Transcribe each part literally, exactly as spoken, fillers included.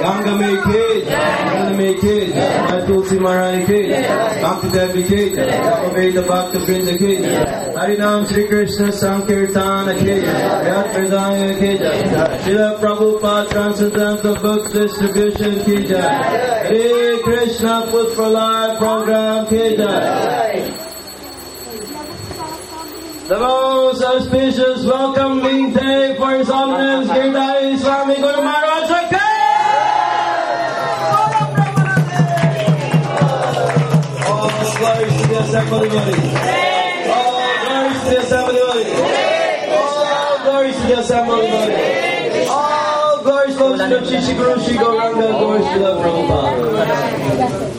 Ganga Mai Ki, Nanda Mai Ki, Jai Tulsi Maharani Ki, Bhakti Devi Ki, Veda Bhakti Vrinda Ki, Harinam Shri Krishna Sankirtana Ki, Yat Vedaya Ki, Srila Prabhupada Transcendental Book Distribution Ki, Hare Krishna Food for Life Program Ki, the most auspicious welcoming day for His Holiness Girdhari Swami Guru Maharaj. All glories to the assembly body. All glories to the assembly body. All glories to the assembly body. All glories to the Shri Shri Guru Shri Gauranga. Glories to the Prabhupada.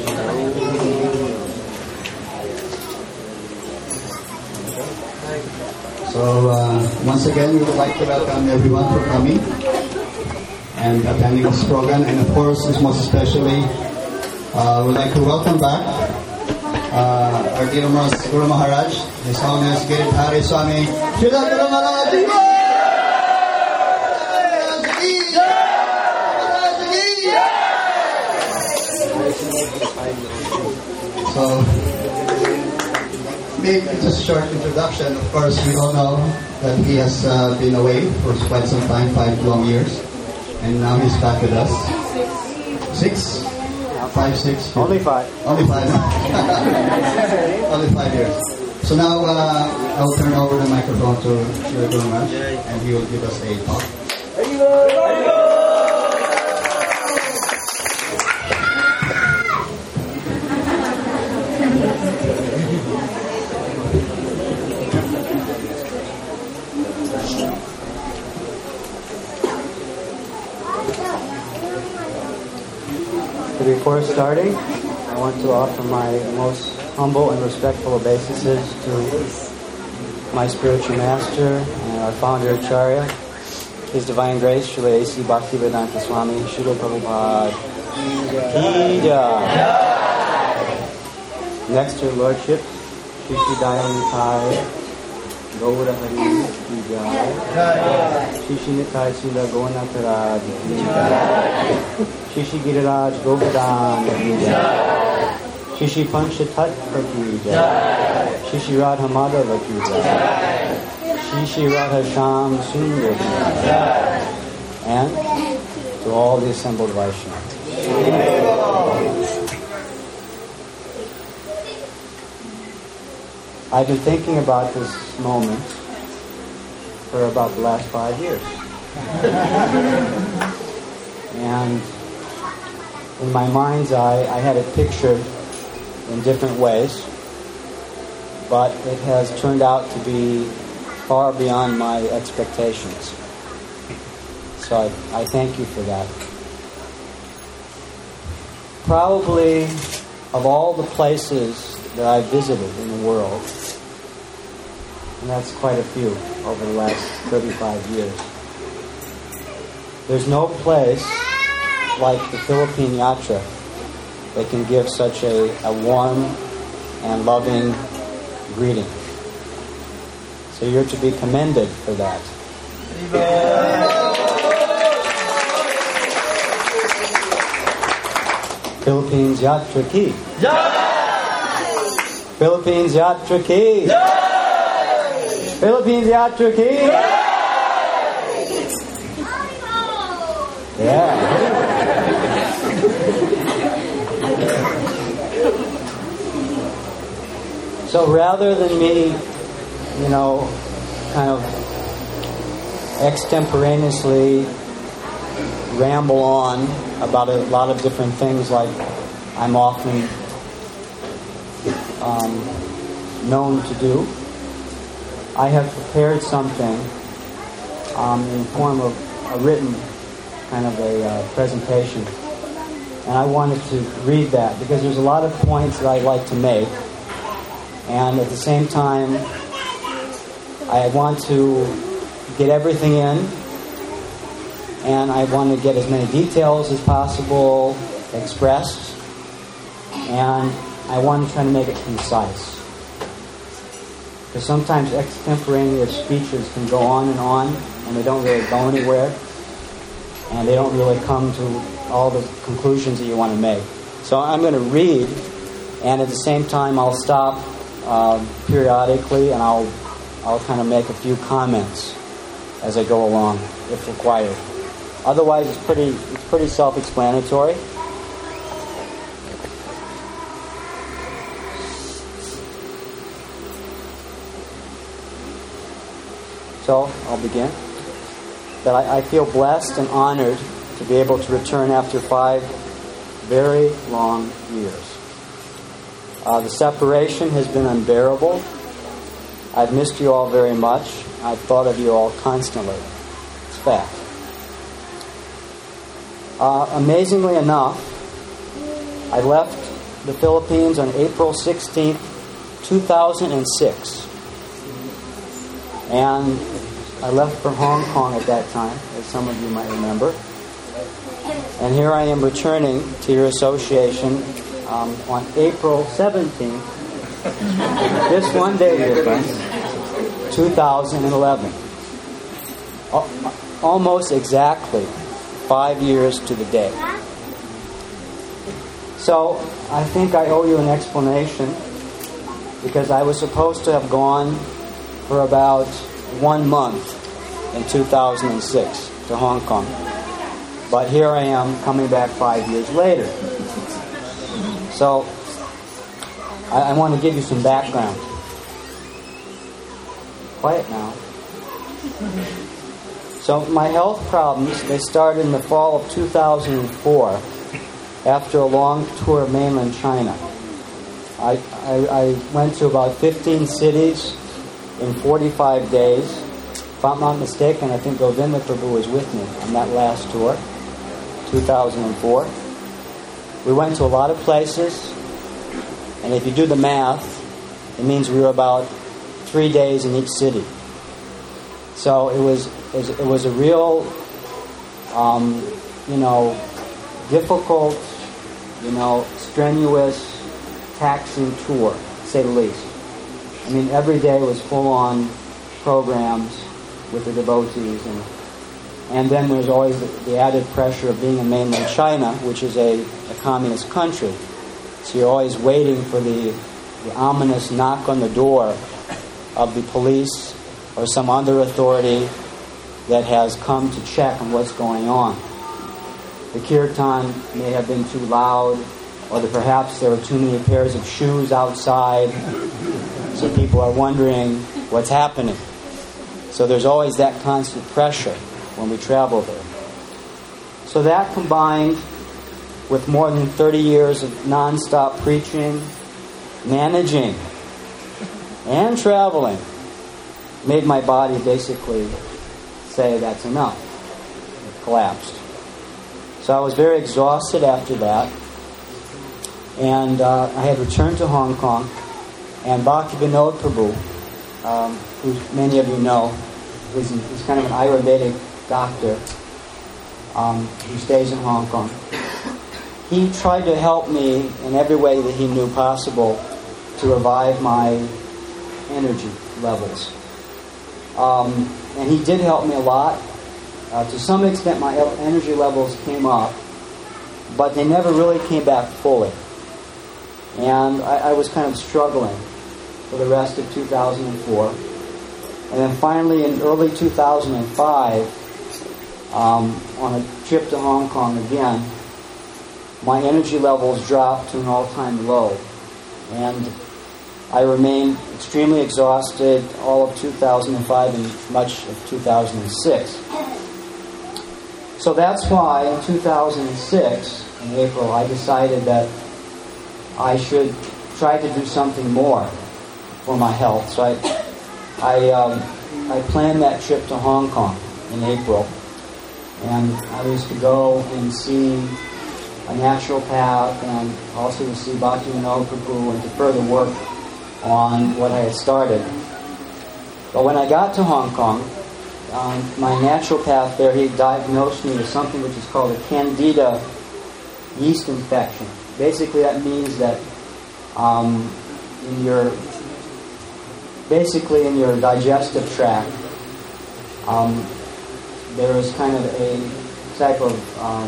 So uh, once again, we would like to welcome everyone for coming and attending this program, and of course, most especially, uh, we would like to welcome back uh, our dear Guru Maharaj, His Holiness Girdhari Swami Srila Guru Maharaj. So, just a short introduction. Of course, we all know that he has uh, been away for quite some time, five long years, and now he's back with us. Six? Five, six? Only five. Only five. Only five years. So now uh, I'll turn over the microphone to Srila Guru Maharaj, and he will give us a talk. Before starting, I want to offer my most humble and respectful obeisances to my spiritual master and our founder Acharya, His Divine Grace, Srila A C Bhaktivedanta Swami, Srila Prabhupada. Ki Jai. Next, Your Lordship, Shri Shri Dayanithai, Gaura Hari Ki Jai. Shri Shri Nitai Sila Gaunatharaj Ki Jai. Shri Shri Giriraj Govardhan Ki Jai. Shri Shri Panchatattva Ki Jai. Shri Shri Radha Madhava Ki Jai. Shri Shri Radha Shyam Sundar Ki Jai. And to all the assembled Vaishnavas. I've been thinking about this moment for about the last five years. And in my mind's eye, I had it pictured in different ways, but it has turned out to be far beyond my expectations. So I, I thank you for that. Probably of all the places that I've visited in the world, and that's quite a few over the last thirty-five years, there's no place like the Philippine Yatra that can give such a, a warm and loving greeting. So you're to be commended for that. Philippines Yatra Ki. Philippines Yatra Ki. Philippines Yatra Ki. Yeah. So rather than me, you know, kind of extemporaneously ramble on about a lot of different things like I'm often um, known to do, I have prepared something um, in the form of a written kind of a uh, presentation. And I wanted to read that because there's a lot of points that I'd like to make. And at the same time, I want to get everything in. And I want to get as many details as possible expressed. And I want to try to make it concise. Because sometimes extemporaneous speeches can go on and on, and they don't really go anywhere. And they don't really come to all the conclusions that you want to make. So I'm going to read, and at the same time I'll stop uh, periodically, and I'll I'll kind of make a few comments as I go along, if required. Otherwise, it's pretty it's pretty self-explanatory. So I'll begin. That I, I feel blessed and honored to be able to return after five very long years. Uh, the separation has been unbearable. I've missed you all very much. I've thought of you all constantly. It's fact. Uh, amazingly enough, I left the Philippines on April sixteenth, two thousand six. And I left for Hong Kong at that time, as some of you might remember. And here I am returning to your association um, on April seventeenth, this one day difference, two thousand eleven. Almost exactly five years to the day. So I think I owe you an explanation, because I was supposed to have gone for about one month in two thousand six to Hong Kong. But here I am coming back five years later. So I, I want to give you some background. Quiet now. So my health problems, they started in the fall of two thousand four after a long tour of mainland China. I, I, I went to about fifteen cities in forty-five days. If I'm not mistaken, I think Govinda Prabhu was with me on that last tour, two thousand four. We went to a lot of places, and if you do the math, it means we were about three days in each city. So it was it was, it was a real, um, you know, difficult, you know, strenuous, taxing tour, to say the least. I mean, every day was full-on programs with the devotees, and and then there's always the, the added pressure of being in mainland China, which is a, a communist country. So you're always waiting for the, the ominous knock on the door of the police or some other authority that has come to check on what's going on. The kirtan may have been too loud, or that perhaps there were too many pairs of shoes outside, so people are wondering what's happening. So there's always that constant pressure when we travel there. So that, combined with more than thirty years of non-stop preaching, managing, and traveling, made my body basically say that's enough. It collapsed. So I was very exhausted after that. And uh, I had returned to Hong Kong. And Bhakti Vinod Prabhu, um, who many of you know, is he's kind of an Ayurvedic doctor um, who stays in Hong Kong. He tried to help me in every way that he knew possible to revive my energy levels. Um, and he did help me a lot. Uh, to some extent, my energy levels came up, but they never really came back fully. And I, I was kind of struggling for the rest of two thousand four. And then finally in early two thousand five, um, on a trip to Hong Kong again, my energy levels dropped to an all-time low. And I remained extremely exhausted all of two thousand five and much of two thousand six. So that's why in two thousand six, in April, I decided that I should try to do something more for my health. So I, I, um, I planned that trip to Hong Kong in April, and I was to go and see a naturopath, and also to see Bhakti Vinod Prabhu, and to further work on what I had started. But when I got to Hong Kong, um, my naturopath there, he diagnosed me with something which is called a Candida yeast infection. Basically, that means that um, in your basically in your digestive tract, um, there is kind of a type of um,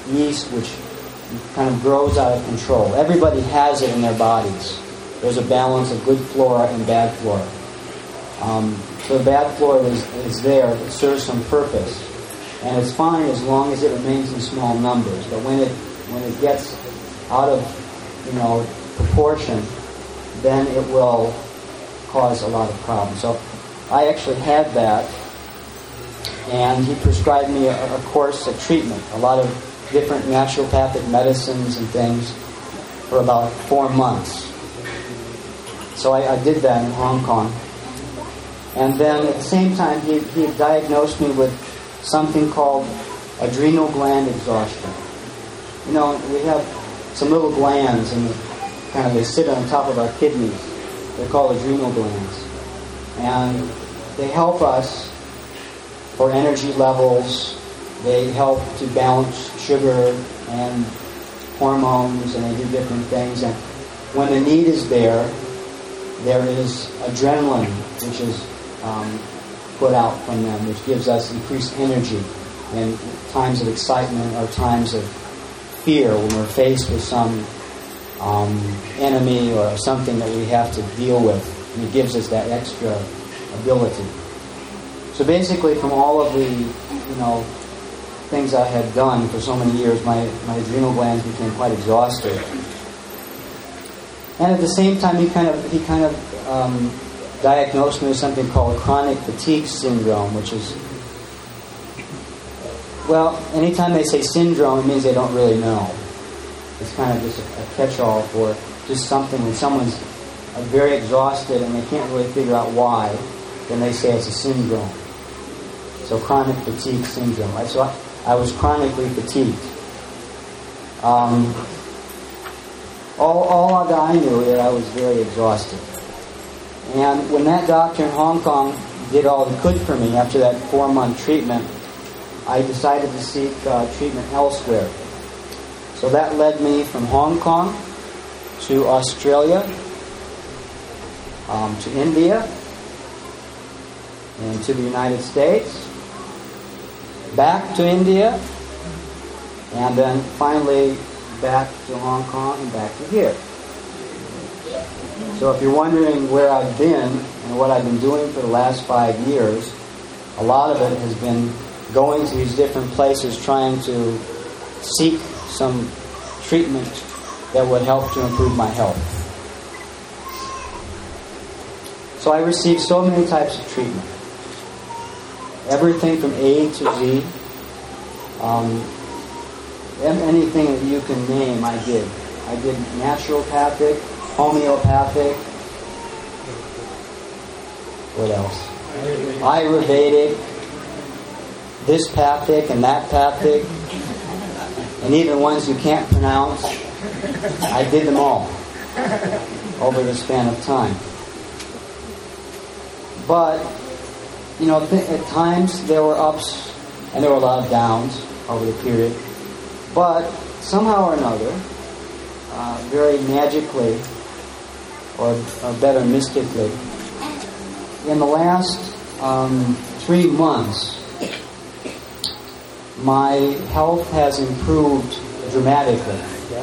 yeast which kind of grows out of control. Everybody has it in their bodies. There's a balance of good flora and bad flora. Um, so the bad flora is, is there. It serves some purpose. And it's fine as long as it remains in small numbers. But when it when it gets out of, you know, proportion, then it will cause a lot of problems. So I actually had that, and he prescribed me a, a course of treatment, a lot of different naturopathic medicines and things for about four months. So I, I did that in Hong Kong. And then at the same time, he, he diagnosed me with something called adrenal gland exhaustion. You know, we have some little glands, and kind of they sit on top of our kidneys. They're called adrenal glands. And they help us for energy levels. They help to balance sugar and hormones, and they do different things. And when the need is there, there is adrenaline, which is um, put out from them, which gives us increased energy in times of excitement or times of fear when we're faced with some um, enemy or something that we have to deal with. And it gives us that extra ability. So basically, from all of the, you know, things I had done for so many years, my, my adrenal glands became quite exhausted. And at the same time, he kind of he kind of um, diagnosed me with something called chronic fatigue syndrome, which is, well, anytime they say syndrome, it means they don't really know. It's kind of just a, a catch-all for just something when someone's very exhausted and they can't really figure out why, then they say it's a syndrome. So chronic fatigue syndrome. Right? So I, I was chronically fatigued. Um, all, all that I knew is that I was very exhausted. And when that doctor in Hong Kong did all he could for me after that four-month treatment, I decided to seek uh, treatment elsewhere. So that led me from Hong Kong to Australia, um, to India, and to the United States, back to India, and then finally back to Hong Kong and back to here. So if you're wondering where I've been and what I've been doing for the last five years, a lot of it has been going to these different places trying to seek some treatment that would help to improve my health. So I received so many types of treatment. Everything from A to Z. Um, anything that you can name, I did. I did naturopathic, homeopathic. What else? Ayurvedic. This pathic and that pathic. And even ones you can't pronounce. I did them all over the span of time. But, you know, th- at times there were ups and there were a lot of downs over the period. But somehow or another, uh, very magically, or, or better mystically, in the last um, three months, my health has improved dramatically.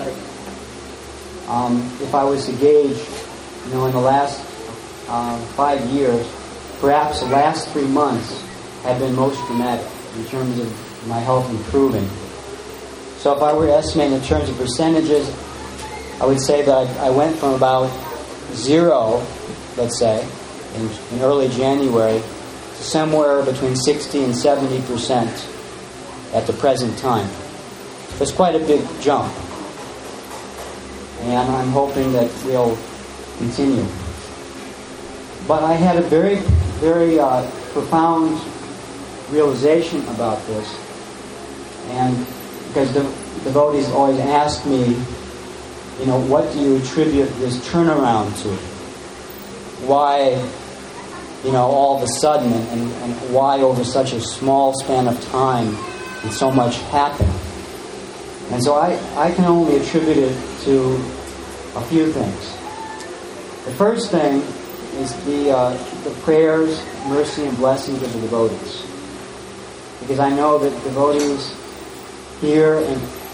Um, if I was to gauge, you know, in the last uh, five years, perhaps the last three months have been most dramatic in terms of my health improving. So if I were to estimate in terms of percentages, I would say that I, I went from about zero, let's say, in, in early January, to somewhere between sixty and seventy percent at the present time. It's quite a big jump. And I'm hoping that we'll continue. But I had a very, very uh, profound realization about this. And because the devotees always ask me, you know, what do you attribute this turnaround to? Why, you know, all of a sudden, and, and why over such a small span of time and so much happened? And so I, I can only attribute it to a few things. The first thing is the uh, the prayers, mercy, and blessings of the devotees. Because I know that devotees here in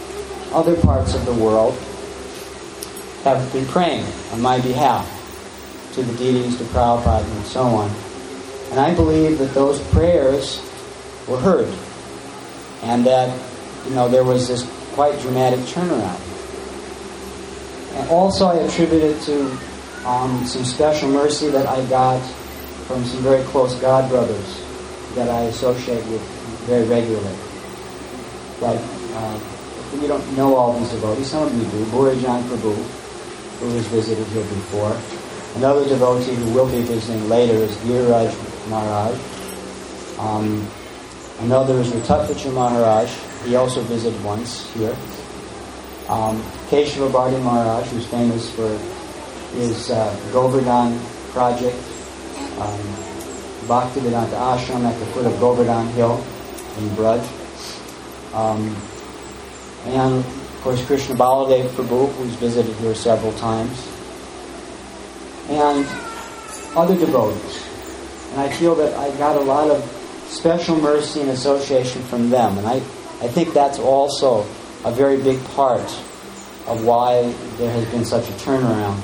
other parts of the world have been praying on my behalf to the deities, to Prabhupada, and so on. And I believe that those prayers were heard, and that, you know, there was this quite dramatic turnaround. And also I attribute it to um, some special mercy that I got from some very close God brothers that I associate with very regularly. Like, uh, you don't know all these devotees, some of you do. Burijan Prabhu, who has visited here before. Another devotee who will be visiting later is Giriraj Maharaj. Um, another is Ratatvachan Maharaj. He also visited once here. Um, Keshava Bharti Maharaj, who's famous for his uh, Govardhan project, um, Bhaktivedanta Ashram at the foot of Govardhan Hill in Braj. Um, and, of course, Krishna Baladev Prabhu, who's visited here several times. And other devotees. And I feel that I got a lot of special mercy and association from them. And I, I think that's also a very big part of why there has been such a turnaround.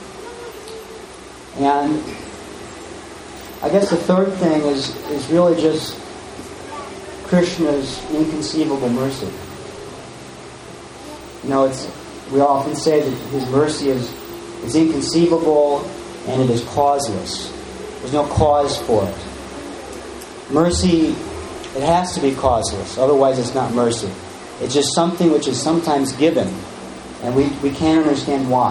And I guess the third thing is, is really just Krishna's inconceivable mercy. You know, it's we often say that his mercy is, is inconceivable and it is causeless. There's no cause for it. Mercy, it has to be causeless, otherwise it's not mercy. It's just something which is sometimes given, and we, we can't understand why.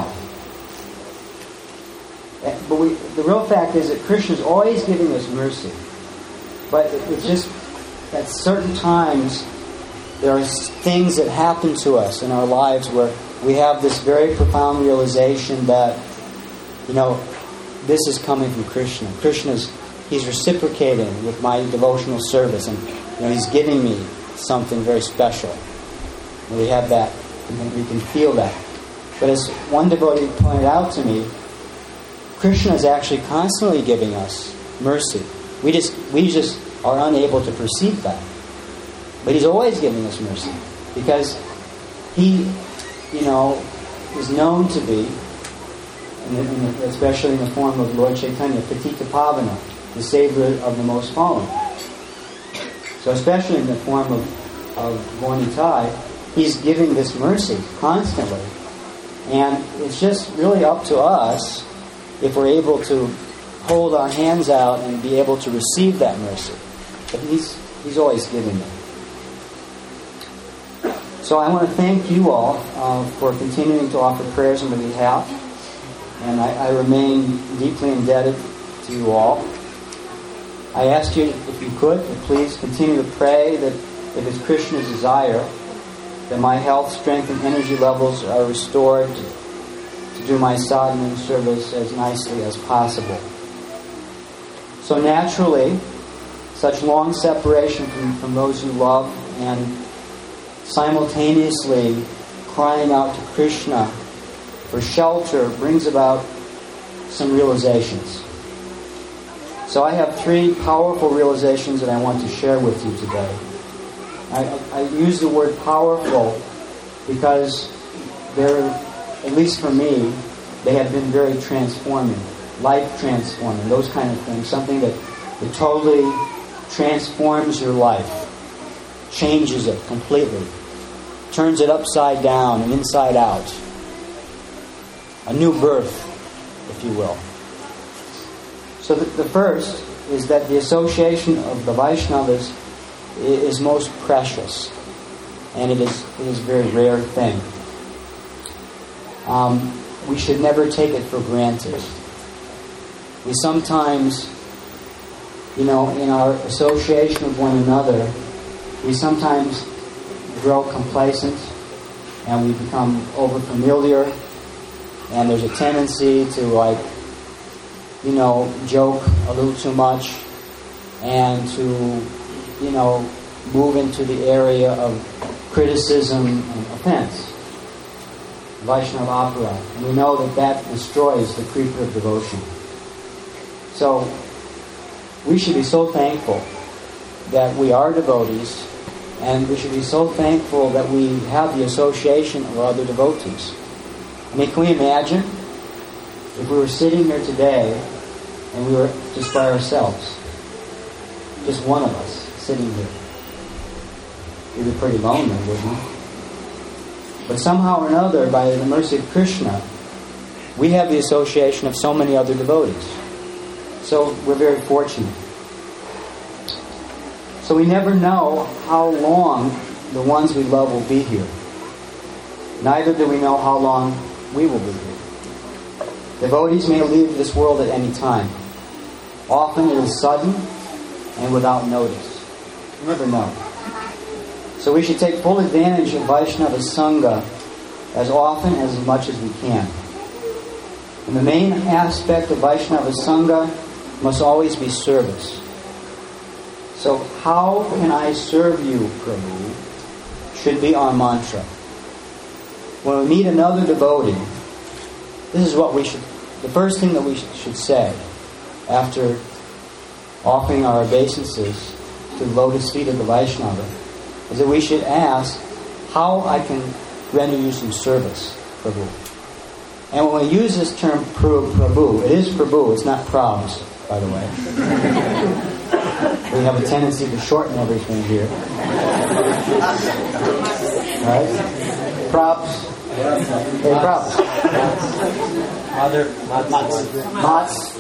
But we, the real fact is that Krishna is always giving us mercy. But it's just at certain times there are things that happen to us in our lives where we have this very profound realization that, you know, this is coming from Krishna. Krishna's, he's reciprocating with my devotional service, and, you know, he's giving me something very special. And we have that, and we can feel that. But as one devotee pointed out to me, Krishna is actually constantly giving us mercy. We just we just are unable to perceive that. But he's always giving us mercy. Because he, you know, is known to be, in the, in the, especially in the form of Lord Chaitanya, Patita Pavana, the Savior of the Most Fallen. So especially in the form of, of Gornitai, he's giving this mercy constantly. And it's just really up to us if we're able to hold our hands out and be able to receive that mercy. But he's, he's always giving it. So I want to thank you all uh, for continuing to offer prayers on my behalf. And I, I remain deeply indebted to you all. I ask you, if you could, to please continue to pray that if it's Krishna's desire, that my health, strength, and energy levels are restored to, to do my sadhana service as nicely as possible. So naturally, such long separation from, from those you love and simultaneously crying out to Krishna for shelter brings about some realizations. So I have three powerful realizations that I want to share with you today. I, I use the word powerful because they're, at least for me, they have been very transforming, life transforming, those kind of things. Something that, that totally transforms your life, changes it completely, turns it upside down and inside out. A new birth, if you will. So the, the first is that the association of the Vaishnavas is most precious, and it is it is a very rare thing. Um, we should never take it for granted. We sometimes, you know, in our association with one another, we sometimes grow complacent, and we become over-familiar, and there's a tendency to, like, you know, joke a little too much, and to, you know, move into the area of criticism and offense. Vaishnava opera. And we know that that destroys the creeper of devotion. So, we should be so thankful that we are devotees, And we should be so thankful that we have the association of other devotees. I mean, can we imagine if we were sitting here today and we were just by ourselves? Just one of us sitting here. We'd be pretty lonely, wouldn't we? But somehow or another, by the mercy of Krishna, we have the association of so many other devotees. So we're very fortunate. So we never know how long the ones we love will be here. Neither do we know how long we will be here. Devotees may leave this world at any time. Often it is sudden and without notice. You never know. So we should take full advantage of Vaishnava Sangha as often as much as we can. And the main aspect of Vaishnava Sangha must always be service. So how can I serve you, Prabhu, should be our mantra. When we meet another devotee, this is what we should, the first thing that we should say after offering our obeisances to the lotus feet of the Vaishnava is that we should ask how I can render you some service, Prabhu. And when we use this term Prabhu, it is Prabhu, it's not Prabhs, by the way. We have a tendency to shorten everything here. Right? Prabhs. Hey, Prabhs. Mother, Mats. Mats.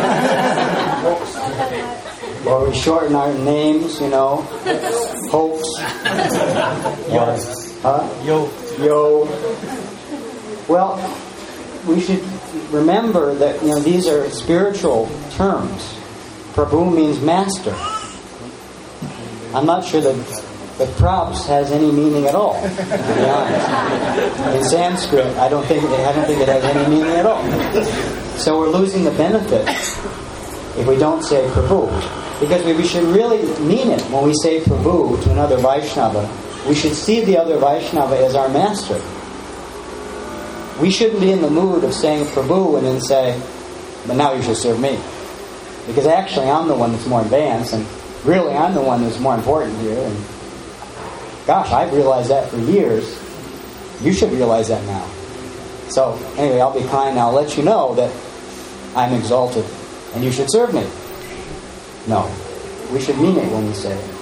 Or we shorten our names, you know. Hopes. Yo. Huh? Yo. Yo. Well, we should remember that, you know, these are spiritual terms. Prabhu means master. I'm not sure that that Prabhs has any meaning at all, to be honest. In Sanskrit, I don't think I don't think it has any meaning at all. So we're losing the benefit if we don't say Prabhu. Because we should really mean it when we say Prabhu to another Vaishnava. We should see the other Vaishnava as our master. We shouldn't be in the mood of saying Prabhu and then say, but now you should serve me. Because actually I'm the one that's more advanced, and really I'm the one that's more important here. And gosh, I've realized that for years. You should realize that now. So anyway, I'll be kind now. I'll let you know that I'm exalted and you should serve me. No. We should mean it when we say it.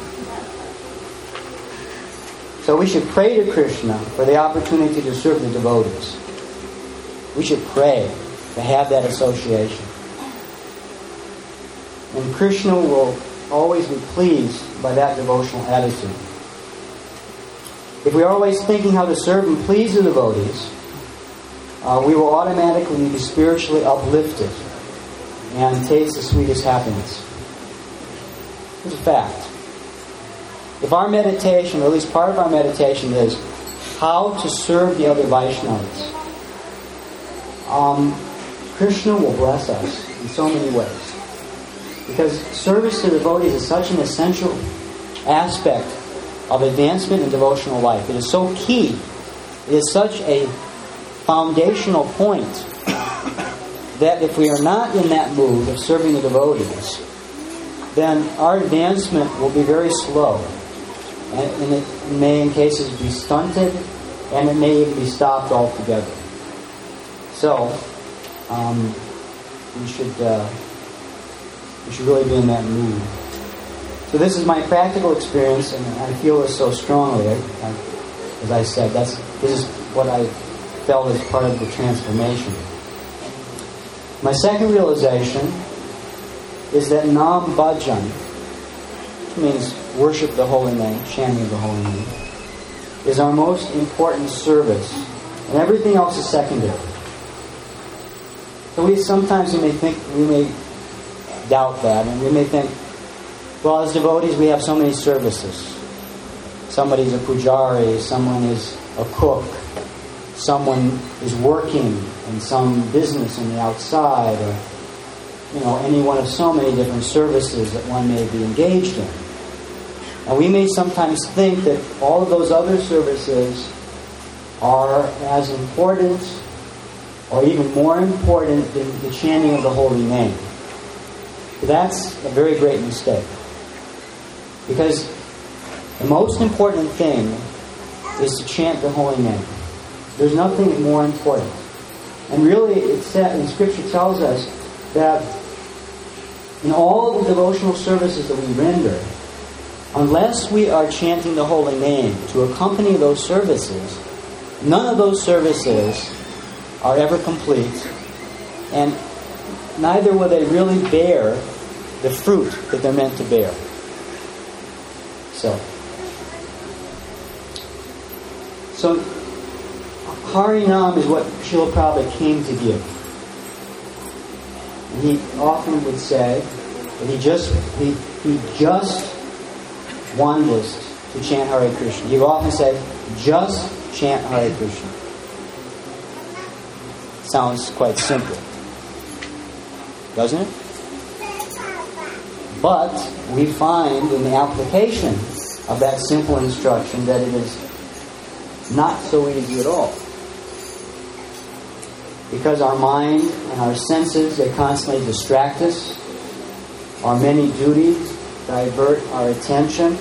So we should pray to Krishna for the opportunity to serve the devotees. We should pray to have that association. And Krishna will always be pleased by that devotional attitude. If we are always thinking how to serve and please the devotees, uh, we will automatically be spiritually uplifted and taste the sweetest happiness. It's a fact. If our meditation, or at least part of our meditation, is how to serve the other Vaishnavas, um, Krishna will bless us in so many ways. Because service to devotees is such an essential aspect of advancement in devotional life. It is so key. It is such a foundational point that if we are not in that mood of serving the devotees, then our advancement will be very slow. And, and it may in cases be stunted, and it may even be stopped altogether. So, um, we should uh, we should really be in that mood. So this is my practical experience, and I feel this so strongly. I, I, as I said, that's this is what I felt as part of the transformation. My second realization is that Nam Bhajan, which means worship the holy name, chanting of the holy name, is our most important service, and everything else is secondary. So we sometimes we may think we may doubt that, and we may think, well, as devotees we have so many services. Somebody's a pujari, someone is a cook, someone is working in some business on the outside, or you know, any one of so many different services that one may be engaged in. And we may sometimes think that all of those other services are as important or even more important than the chanting of the holy name. That's a very great mistake. Because The most important thing is to chant the holy name. There's nothing more important. And really, it's said, and Scripture tells us that in all the devotional services that we render, unless we are chanting the holy name to accompany those services, none of those services are ever complete, and neither will they really bear the fruit that they're meant to bear. So, so Harinam is what Srila Prabhupada came to give. And he often would say that he just he, he just wanted us to chant Hare Krishna. He would often say, just chant Hare Krishna. Sounds quite simple, doesn't it? But we find in the application of that simple instruction that it is not so easy at all. Because our mind and our senses, they constantly distract us. Our many duties divert our attention.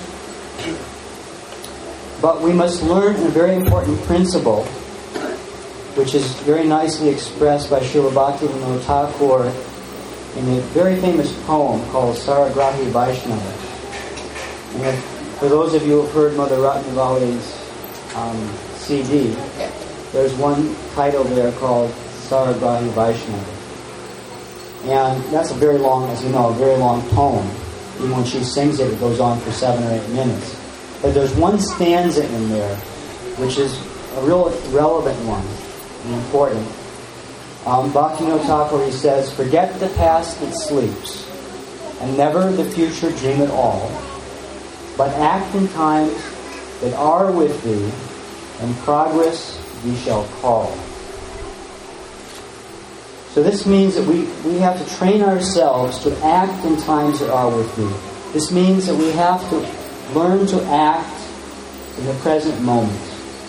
But we must learn a very important principle, which is very nicely expressed by Srila Bhaktivinoda Thakur in a very famous poem called Saragrahi Vaishnava. And if, for those of you who have heard Mother Ratnavali's um, C D, there's one title there called Saragrahi Vaishnava. And that's a very long, as you know, a very long poem. Even when she sings it, it goes on for seven or eight minutes. But there's one stanza in there, which is a real relevant one and important. Um, Bhaktivinoda Thakur, he says, forget the past that sleeps, and never the future dream at all, but act in times that are with thee, and progress thee shall call. So this means that we, we have to train ourselves to act in times that are with thee. This means that we have to learn to act in the present moment.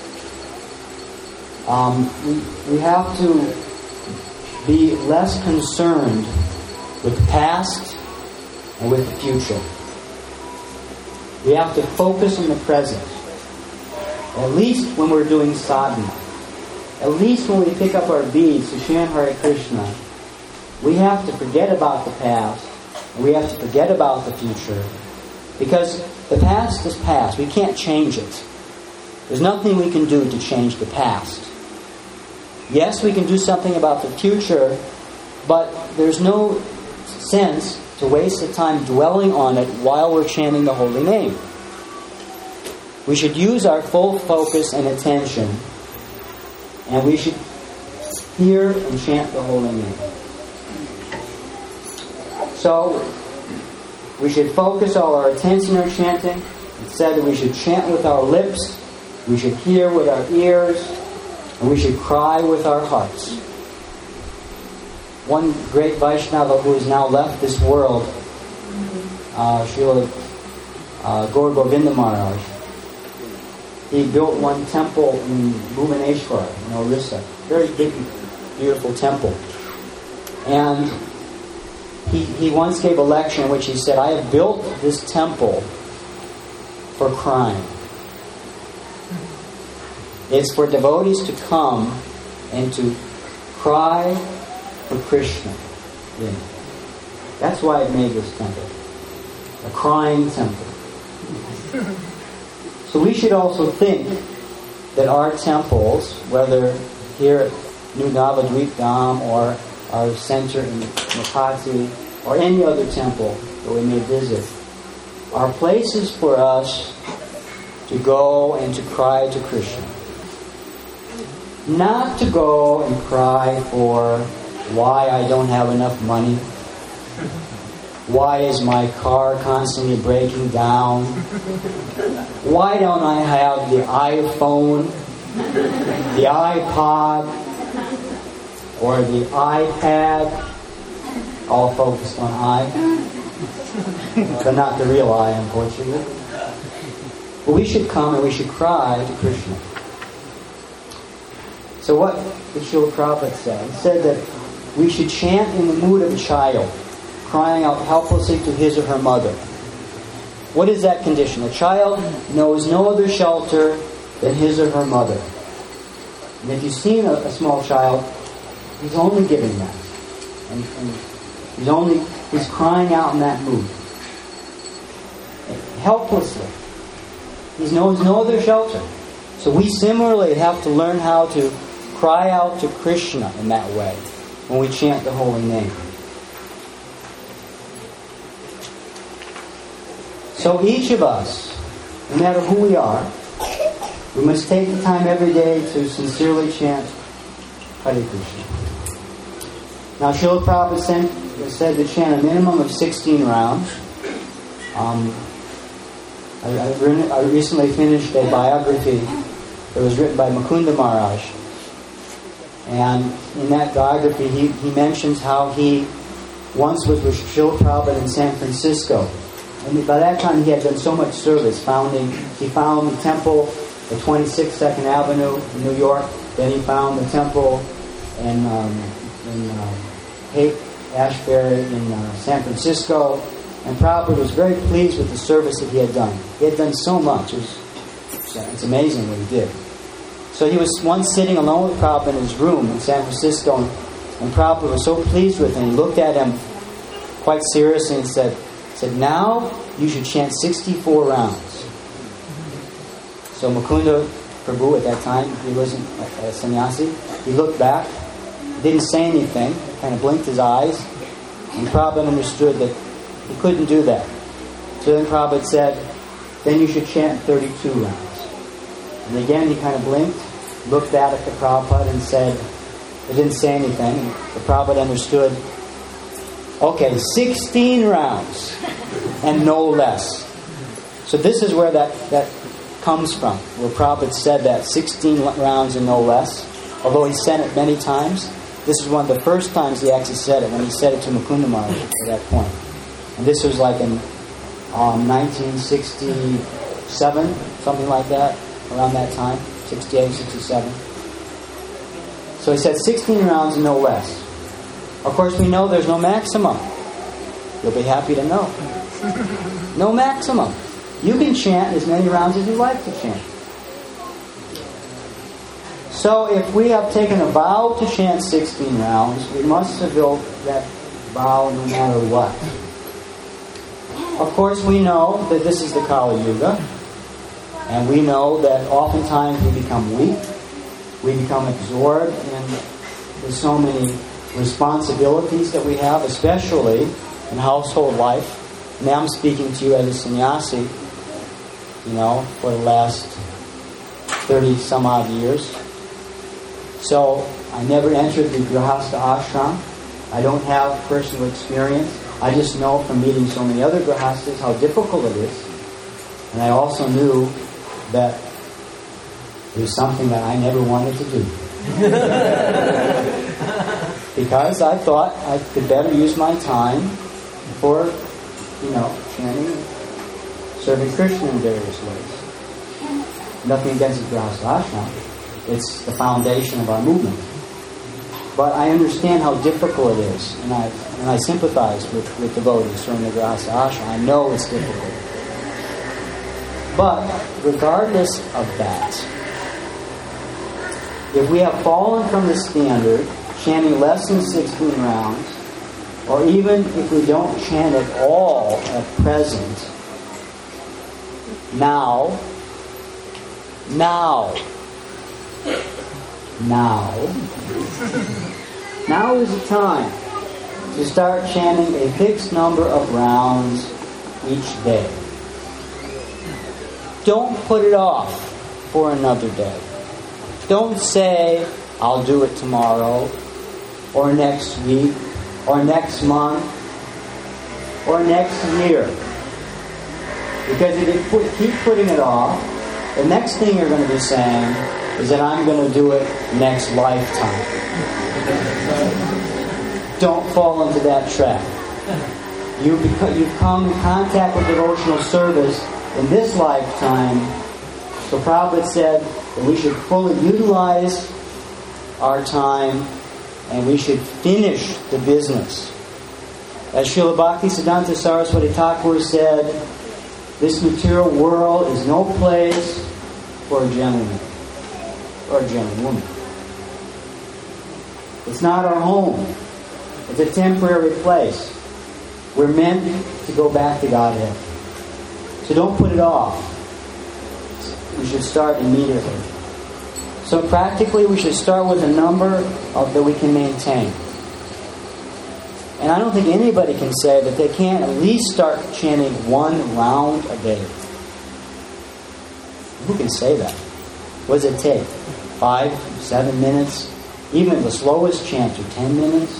Um, we, we have to be less concerned with the past and with the future. We have to focus on the present. At least when we're doing sadhana. At least when we pick up our beads to chant Hare Krishna, we have to forget about the past and we have to forget about the future. Because the past is past. We can't change it. There's nothing we can do to change the past. Yes, we can do something about the future, but there's no sense to waste the time dwelling on it while we're chanting the holy name. We should use our full focus and attention, and we should hear and chant the holy name. So, we should focus all our attention on chanting. It said that we should chant with our lips, we should hear with our ears, and we should cry with our hearts. One great Vaishnava who has now left this world, uh, Srila uh, Gaur Govinda Maharaj, he built one temple in Bhubaneswar, in Orissa. Very big, beautiful temple. And he, he once gave a lecture in which he said, I have built this temple for crying. It's for devotees to come and to cry for Krishna. Yeah. That's why I made this temple. A crying temple. So we should also think that our temples, whether here at New Navadvip Dham or our center in Makati or any other temple that we may visit, are places for us to go and to cry to Krishna. Not to go and cry for why I don't have enough money. Why is my car constantly breaking down? Why don't I have the iPhone, the iPod, or the iPad? All focused on I, but not the real I, unfortunately. But we should come and we should cry to Krishna. So what did Srila Prabhupada say? He said that we should chant in the mood of a child, crying out helplessly to his or her mother. What is that condition? A child knows no other shelter than his or her mother. And if you've seen a, a small child, he's only giving that. And, and he's only, he's crying out in that mood. Helplessly. He knows no other shelter. So we similarly have to learn how to cry out to Krishna in that way when we chant the holy name. So each of us, no matter who we are, we must take the time every day to sincerely chant Hare Krishna. Now, Srila Prabhupada said to chant a minimum of sixteen rounds. Um, I, I, I recently finished a biography that was written by Mukunda Maharaj. And in that biography, he, he mentions how he once was with Srila Prabhupada in San Francisco. And by that time, he had done so much service. Founding, he found the temple at twenty-six Second Avenue in New York. Then he found the temple in, um, in uh, Haight-Ashbury in uh, San Francisco. And Prabhupada was very pleased with the service that he had done. He had done so much. It was, it's amazing what he did. So he was once sitting alone with Prabhupada in his room in San Francisco, and, and Prabhupada was so pleased with him. He looked at him quite seriously and said, said, now you should chant sixty-four rounds. So Mukunda Prabhu at that time, he wasn't a, a sannyasi, he looked back, didn't say anything, kind of blinked his eyes, and Prabhupada understood that he couldn't do that. So then Prabhupada said, then you should chant thirty-two rounds. And again he kind of blinked, looked back at the Prabhupada and said, he didn't say anything. And the Prabhupada understood, okay, sixteen rounds and no less. So this is where that, that comes from, where Prabhupada said that, sixteen rounds and no less. Although he said it many times, this is one of the first times he actually said it, when he said it to Mukunda Maharaj at that point. And this was like in um, nineteen sixty-seven, something like that, around that time, sixty-eight, sixty-seven. So he said sixteen rounds and no less. Of course, we know there's no maximum. You'll be happy to know. No maximum. You can chant as many rounds as you like to chant. So if we have taken a vow to chant sixteen rounds, we must fulfill that vow no matter what. Of course, we know that this is the Kali Yuga, and we know that oftentimes we become weak, we become absorbed in with so many responsibilities that we have, especially in household life. And I'm speaking to you as a sannyasi, you know, for the last thirty some odd years. So I never entered the Grihastha ashram. I don't have personal experience. I just know from meeting so many other Grihasthas how difficult it is. And I also knew that it was something that I never wanted to do. Because I thought I could better use my time for, you know, chanting, serving Krishna in various ways. Nothing against the Grihastha ashram. It's the foundation of our movement. But I understand how difficult it is, and I and I sympathize with, with devotees from the Grihastha ashram. I know it's difficult. But regardless of that, if we have fallen from the standard, chanting less than sixteen rounds, or even if we don't chant at all at present, now, now, now, now is the time to start chanting a fixed number of rounds each day. Don't put it off for another day. Don't say, I'll do it tomorrow, or next week, or next month, or next year. Because if you put, keep putting it off, the next thing you're going to be saying is that I'm going to do it next lifetime. Don't fall into that trap. You beca- you've come in contact with devotional service in this lifetime. So Prabhupada said that we should fully utilize our time and we should finish the business. As Srila Bhaktisiddhanta Saraswati Thakur said, This material world is no place for a gentleman or a gentlewoman. It's not our home. It's a temporary place. We're meant to go back to Godhead. So don't put it off. We should start immediately. So practically, we should start with a number of, that we can maintain. And I don't think anybody can say that they can't at least start chanting one round a day. Who can say that? What does it take? Five, seven minutes? Even the slowest chanter, ten minutes?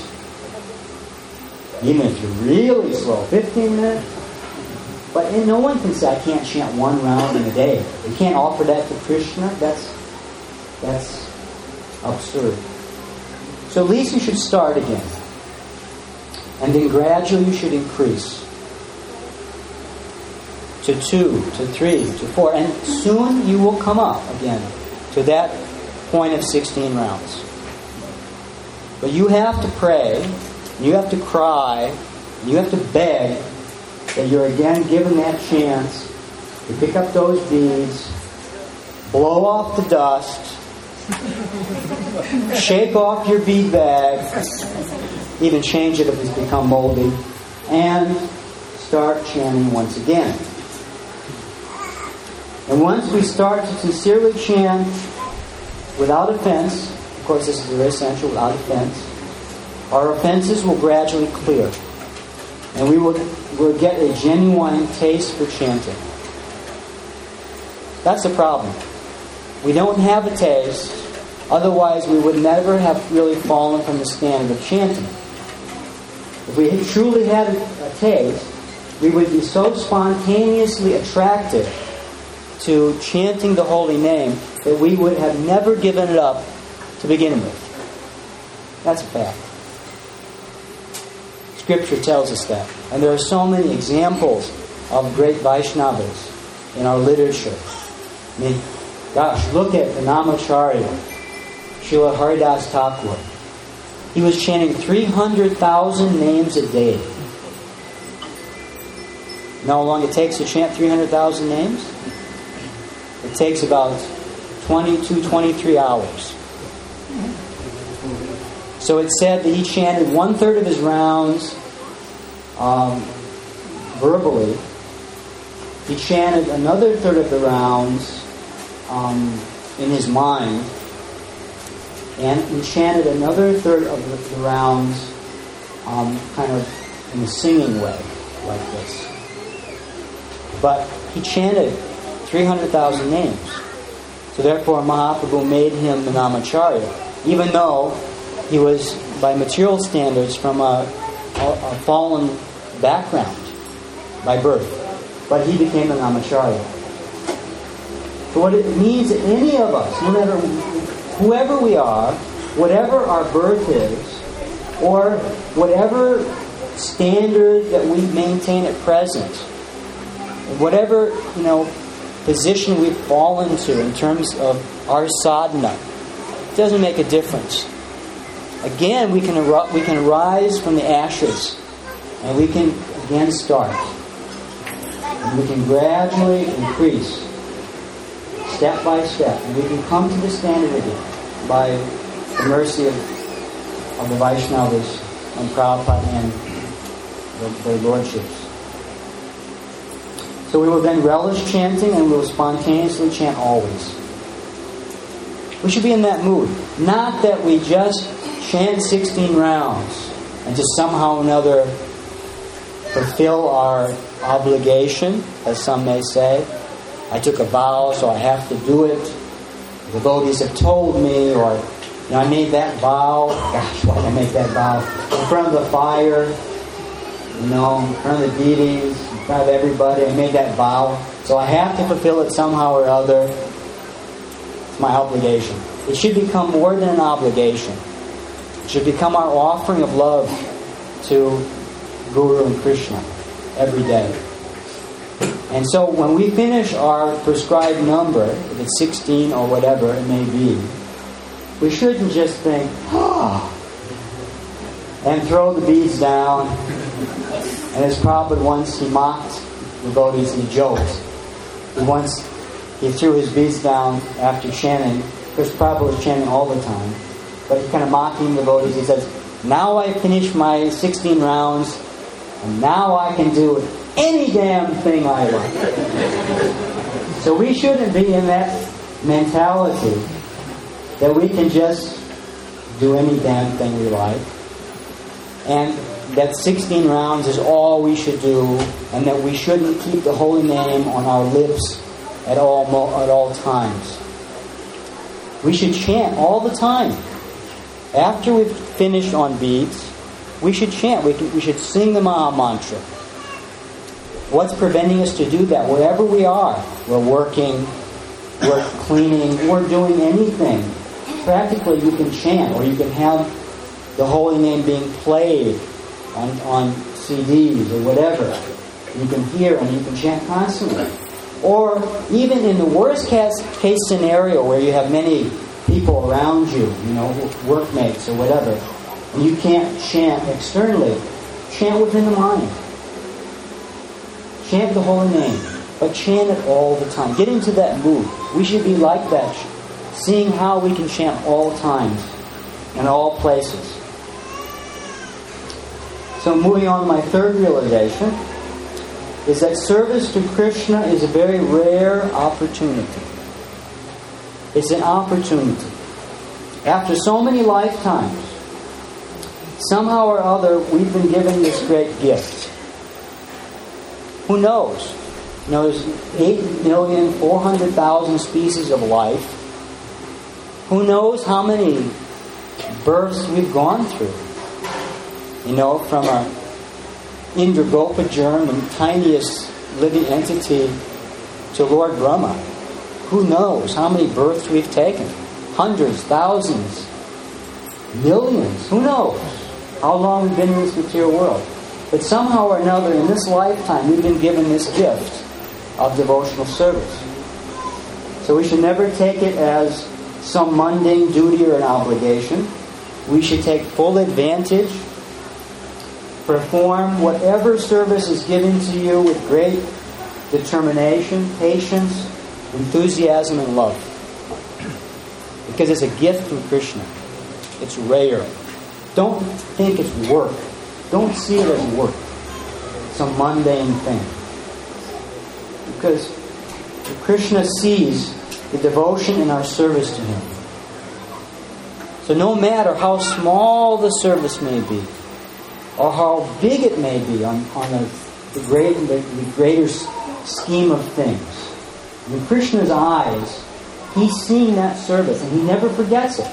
Even if you're really slow, fifteen minutes? But and no one can say, I can't chant one round in a day. You can't offer that to Krishna? That's, that's absurd. So at least you should start again. And then gradually you should increase. To two, to three, to four. And soon you will come up again to that point of sixteen rounds. But you have to pray, you have to cry, you have to beg that you're again given that chance to pick up those beads, blow off the dust, shake off your bead bag, even change it if it's become moldy, and start chanting once again. And once we start to sincerely chant without offense, of course this is very essential, without offense, our offenses will gradually clear. And we will, will get a genuine taste for chanting. That's the problem. We don't have a taste, otherwise we would never have really fallen from the standard of chanting. If we had truly had a, a taste, we would be so spontaneously attracted to chanting the holy name that we would have never given it up to begin with. That's a fact. Scripture tells us that. And there are so many examples of great Vaishnavas in our literature. I mean, gosh, look at the Namacharya, Srila Haridas Thakur. He was chanting three hundred thousand names a day. You know how long it takes to chant three hundred thousand names? It takes about twenty-two, twenty-three hours. So it's said that he chanted one-third of his rounds um, verbally. He chanted another third of the rounds um, in his mind. And he chanted another third of the, the rounds um, kind of in a singing way, like this. But he chanted three hundred thousand names. So therefore Mahaprabhu made him the Namacharya, even though he was, by material standards, from a, a, a fallen background by birth. But he became the Namacharya. So what it means that any of us, no matter whoever we are, whatever our birth is, or whatever standard that we maintain at present, whatever, you know, position we've fallen to in terms of our sadhana, it doesn't make a difference. Again, we can ar- we can rise from the ashes, and we can again start. And we can gradually increase, step by step, and we can come to the standard again by the mercy of, of the Vaishnavas and Prabhupada and their, their lordships. So we will then relish chanting, and we will spontaneously chant always. We should be in that mood. Not that we just chant sixteen rounds and to somehow or another fulfill our obligation, as some may say. I took a vow, so I have to do it. The devotees have told me, or you know, I made that vow. Gosh, why did I make that vow? In front of the fire, you know, in front of the deities, in front of everybody. I made that vow, so I have to fulfill it somehow or other. It's my obligation. It should become more than an obligation. It should become our offering of love to Guru and Krishna every day. And so when we finish our prescribed number, if it's sixteen or whatever it may be, we shouldn't just think, ah, and throw the beads down. And as Prabhupada once, he mocked devotees, he jokes. He once, he threw his beads down after chanting. Because Prabhupada was chanting all the time. But he's kind of mocking the devotees. He says, now I finish my sixteen rounds, and now I can do any damn thing I like. So we shouldn't be in that mentality that we can just do any damn thing we like. And that sixteen rounds is all we should do, and that we shouldn't keep the holy name on our lips at all at all times. We should chant all the time. After we've finished on beads, we should chant. We, can, we should sing the Maha Mantra. What's preventing us to do that? Wherever we are, we're working, we're cleaning, we're doing anything. Practically, you can chant, or you can have the holy name being played on, on C Ds or whatever. You can hear and you can chant constantly. Or even in the worst case, case scenario where you have many people around you, you know, workmates or whatever, and you can't chant externally, chant within the mind. Chant the holy name, but chant it all the time. Get into that mood. We should be like that, seeing how we can chant all times in all places. So moving on to my third realization is that service to Krishna is a very rare opportunity. It's an opportunity. After so many lifetimes, somehow or other, we've been given this great gift. Who knows? You know, there's eight million four hundred thousand species of life. Who knows how many births we've gone through? You know, from a Indragopa germ, the tiniest living entity, to Lord Brahma. Who knows how many births we've taken? Hundreds, thousands, millions. Who knows how long we've been in this material world? But somehow or another, in this lifetime, we've been given this gift of devotional service. So we should never take it as some mundane duty or an obligation. We should take full advantage, perform whatever service is given to you with great determination, patience, enthusiasm, and love. Because it's a gift from Krishna. It's rare. Don't think it's work. Don't see it as work. Some mundane thing. Because Krishna sees the devotion in our service to Him. So no matter how small the service may be, or how big it may be on, on a, the, great, the, the greater scheme of things, in Krishna's eyes, He's seeing that service and He never forgets it.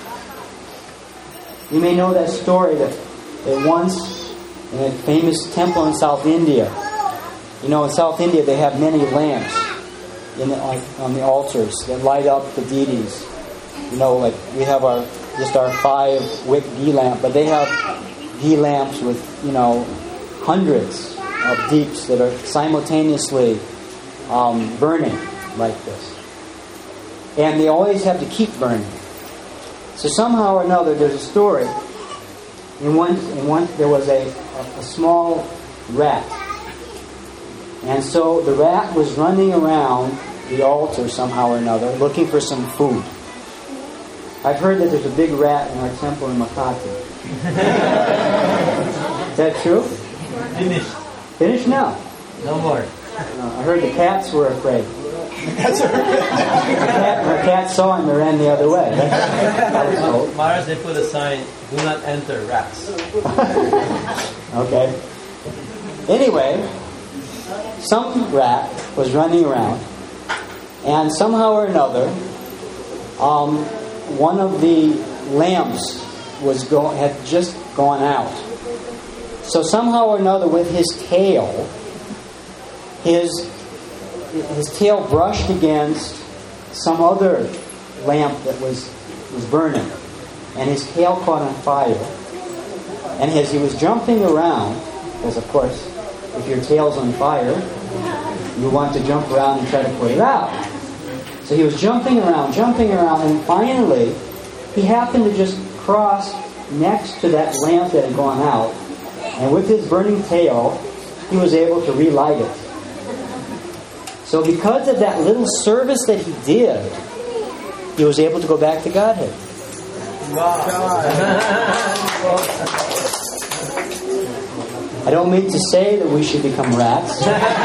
You may know that story that, that once in a famous temple in South India, you know, in South India they have many lamps in the, on, on the altars that light up the deities. You know, like we have our just our five wick ghee lamp, but they have ghee lamps with, you know, hundreds of deeps that are simultaneously um, burning like this. And they always have to keep burning. So somehow or another, there's a story. In one, in one there was a, a, a small rat. And so the rat was running around the altar somehow or another, looking for some food. I've heard that there's a big rat in our temple in Makati. Is that true? Finished. Finished now? No more. Uh, I heard the cats were afraid. The cat, her cat saw him and ran the other way. That was told. Maharaj, they put a sign, do not enter rats. Okay. Anyway, some rat was running around, and somehow or another, um, one of the lamps was go- had just gone out. So somehow or another, with his tail, his his tail brushed against some other lamp that was was burning, and his tail caught on fire. And as he was jumping around, because of course, if your tail's on fire, you want to jump around and try to put it out. So he was jumping around, jumping around, and finally, he happened to just cross next to that lamp that had gone out, and with his burning tail, he was able to relight it. So because of that little service that he did, he was able to go back to Godhead. I don't mean to say that we should become rats.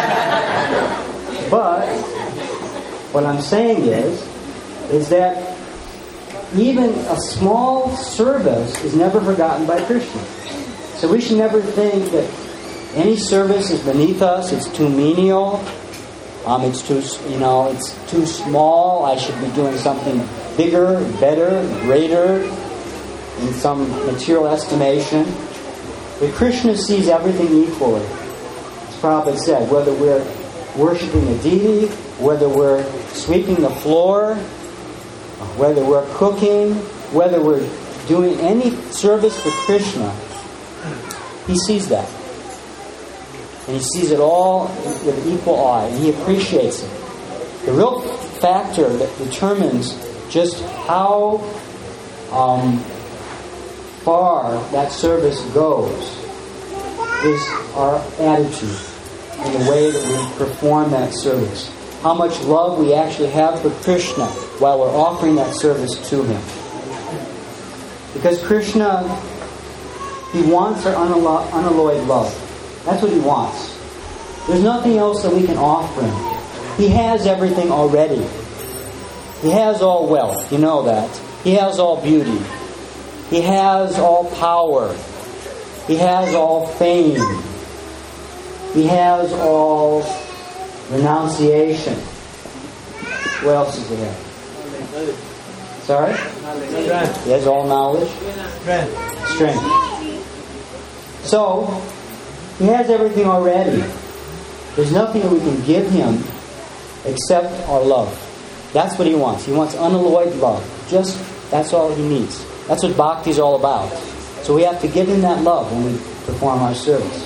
But what I'm saying is, is that even a small service is never forgotten by Krishna. So we should never think that any service is beneath us, it's too menial, um, it's too, you know, it's too small, I should be doing something bigger, better, greater in some material estimation. But Krishna sees everything equally. As Prabhupada said, whether we're worshipping a deity, whether we're sweeping the floor, whether we're cooking, whether we're doing any service for Krishna, he sees that. And he sees it all with equal eye, and he appreciates it. The real factor that determines just how um, far that service goes is our attitude and the way that we perform that service. How much love we actually have for Krishna while we're offering that service to him. Because Krishna, he wants our unallo- unalloyed love. That's what he wants. There's nothing else that we can offer him. He has everything already. He has all wealth. You know that. He has all beauty. He has all power. He has all fame. He has all renunciation. What else does he have? Sorry? He has all knowledge. Strength. So, he has everything already. There's nothing that we can give him except our love. That's what he wants. He wants unalloyed love. Just, that's all he needs. That's what bhakti is all about. So we have to give him that love when we perform our service.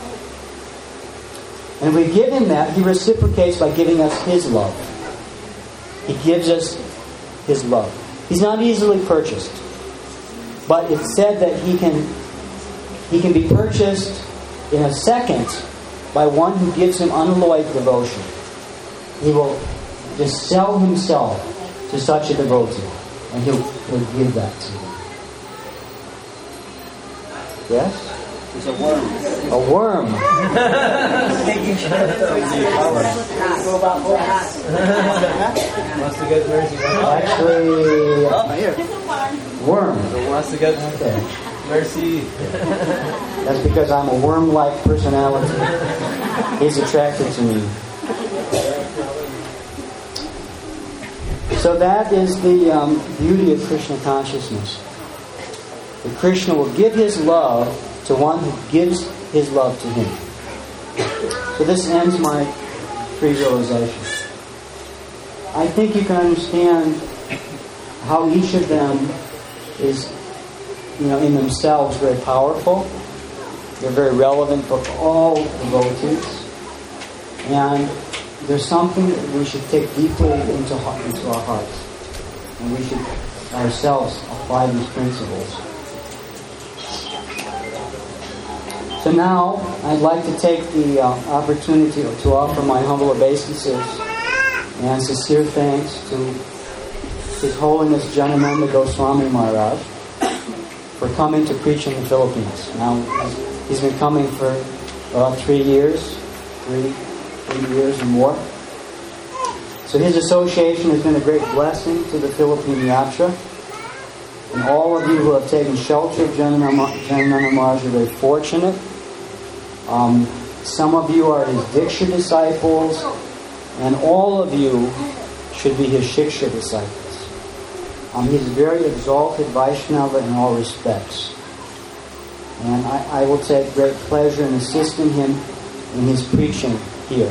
And if we give him that, he reciprocates by giving us his love. He gives us his love. He's not easily purchased. But it's said that he can he can be purchased in a second by one who gives him unalloyed devotion. He will just sell himself to such a devotee, and he'll, he'll give that to him. Yes? It's a worm. A worm. Wants to get mercy. Actually, Oh, here. worm. Wants to get Okay. mercy. That's because I'm a worm-like personality. He's attracted to me. So that is the um, beauty of Krishna consciousness. That Krishna will give his love to one who gives his love to him. So this ends my pre-realization. I think you can understand how each of them is, you know, in themselves very powerful. They're very relevant for all devotees. And there's something that we should take deeply into, into our hearts. And we should ourselves apply these principles. So now, I'd like to take the uh, opportunity to offer my humble obeisances and sincere thanks to His Holiness Janananda Goswami Maharaj for coming to preach in the Philippines. Now, he's been coming for about three years, three, three years or more. So his association has been a great blessing to the Philippine Yatra. And all of you who have taken shelter of Janananda Maharaj are very fortunate. Um, some of you are his Diksha disciples, and all of you should be his Shiksha disciples. Um, he's a very exalted Vaishnava in all respects. And I, I will take great pleasure in assisting him in his preaching here.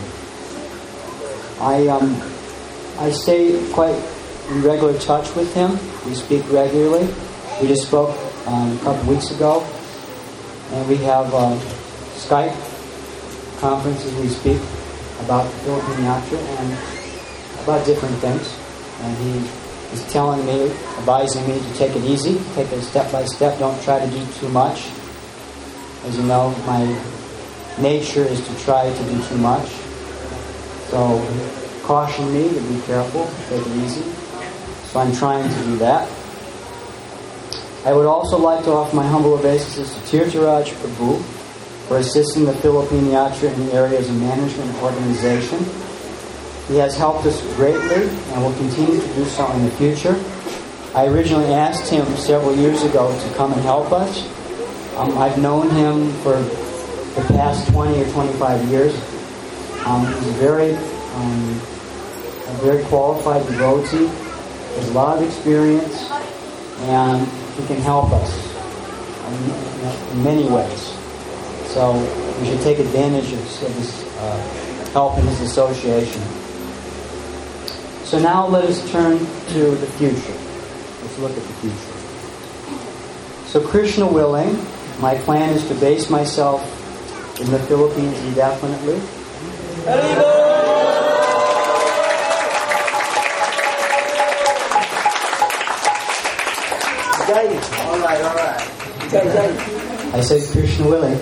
I um, I stay quite in regular touch with him. We speak regularly. We just spoke um, a couple weeks ago. And we have uh, Skype conferences we speak about the Philippine Yatra and about different things. And he is telling me, advising me to take it easy, take it step by step, don't try to do too much. As you know, my nature is to try to do too much. So cautioned me to be careful, take it easy. So I'm trying to do that. I would also like to offer my humble obeisances to Tirtharaj Prabhu for assisting the Philippine Yatra in the areas of management and organization. He has helped us greatly and will continue to do so in the future. I originally asked him several years ago to come and help us. Um, I've known him for the past twenty or twenty-five years. Um, he's a very, um, a very qualified devotee. He has a lot of experience, and he can help us in, in many ways. So we should take advantage of his uh, help in his association. So now let us turn to the future. Let's look at the future. So Krishna willing, my plan is to base myself in the Philippines indefinitely. All right, all right. I said Krishna willing.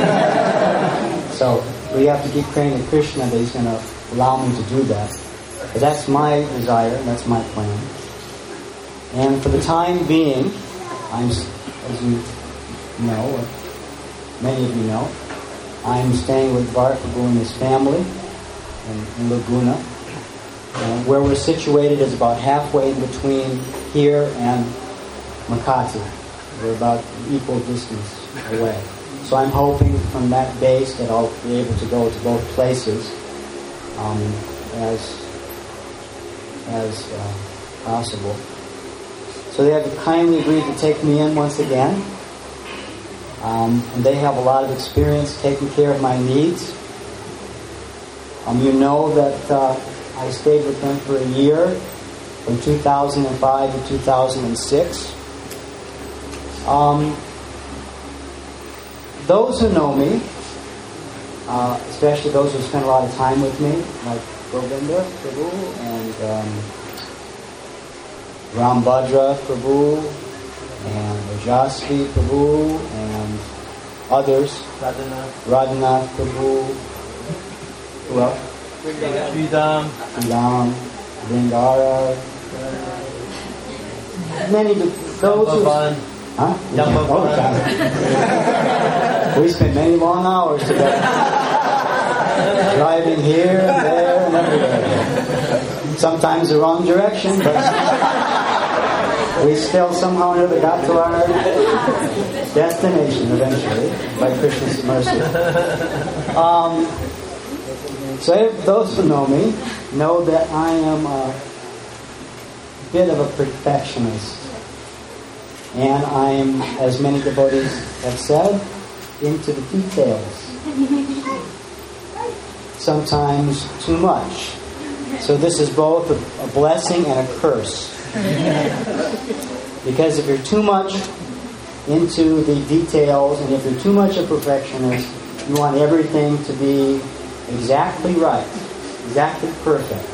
So we have to keep praying to Krishna that he's going to allow me to do that. But that's my desire, that's my plan. And for the time being, I'm, as you know, or many of you know, I'm staying with Bharat Prabhu and his family in, in Laguna. Uh, where we're situated is about halfway in between here and Makati. We're about equal distance away. So I'm hoping from that base that I'll be able to go to both places um, as as uh, possible. So they have kindly agreed to take me in once again. Um, and they have a lot of experience taking care of my needs. Um, you know that uh, I stayed with them for a year, from two thousand five to two thousand six. Um, those who know me, uh, especially those who spend a lot of time with me, like Govinda Prabhu and um, Rambhadra Prabhu and Jasvi Prabhu and others, Radhanath, Radhanath Prabhu, who else? Sridham, Sridham, Vrindara, many, those who... Bhavan, Huh? Jambavan. We spent many long hours together. Driving here and there and everywhere. Sometimes the wrong direction, but we still somehow or other got to our destination eventually, by Krishna's mercy. Um, so if those who know me know that I am a bit of a perfectionist. And I am, as many devotees have said, into the details. Sometimes too much. So this is both a, a blessing and a curse. Because if you're too much into the details, and if you're too much a perfectionist, you want everything to be exactly right, exactly perfect.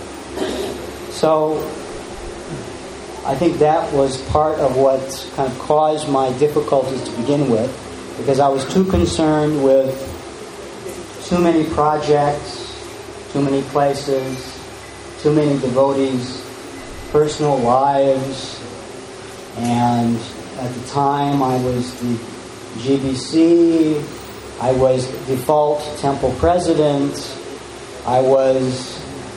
So I think that was part of what kind of caused my difficulties to begin with, because I was too concerned with too many projects, too many places, too many devotees, personal lives, and at the time I was the G B C, I was default temple president, I was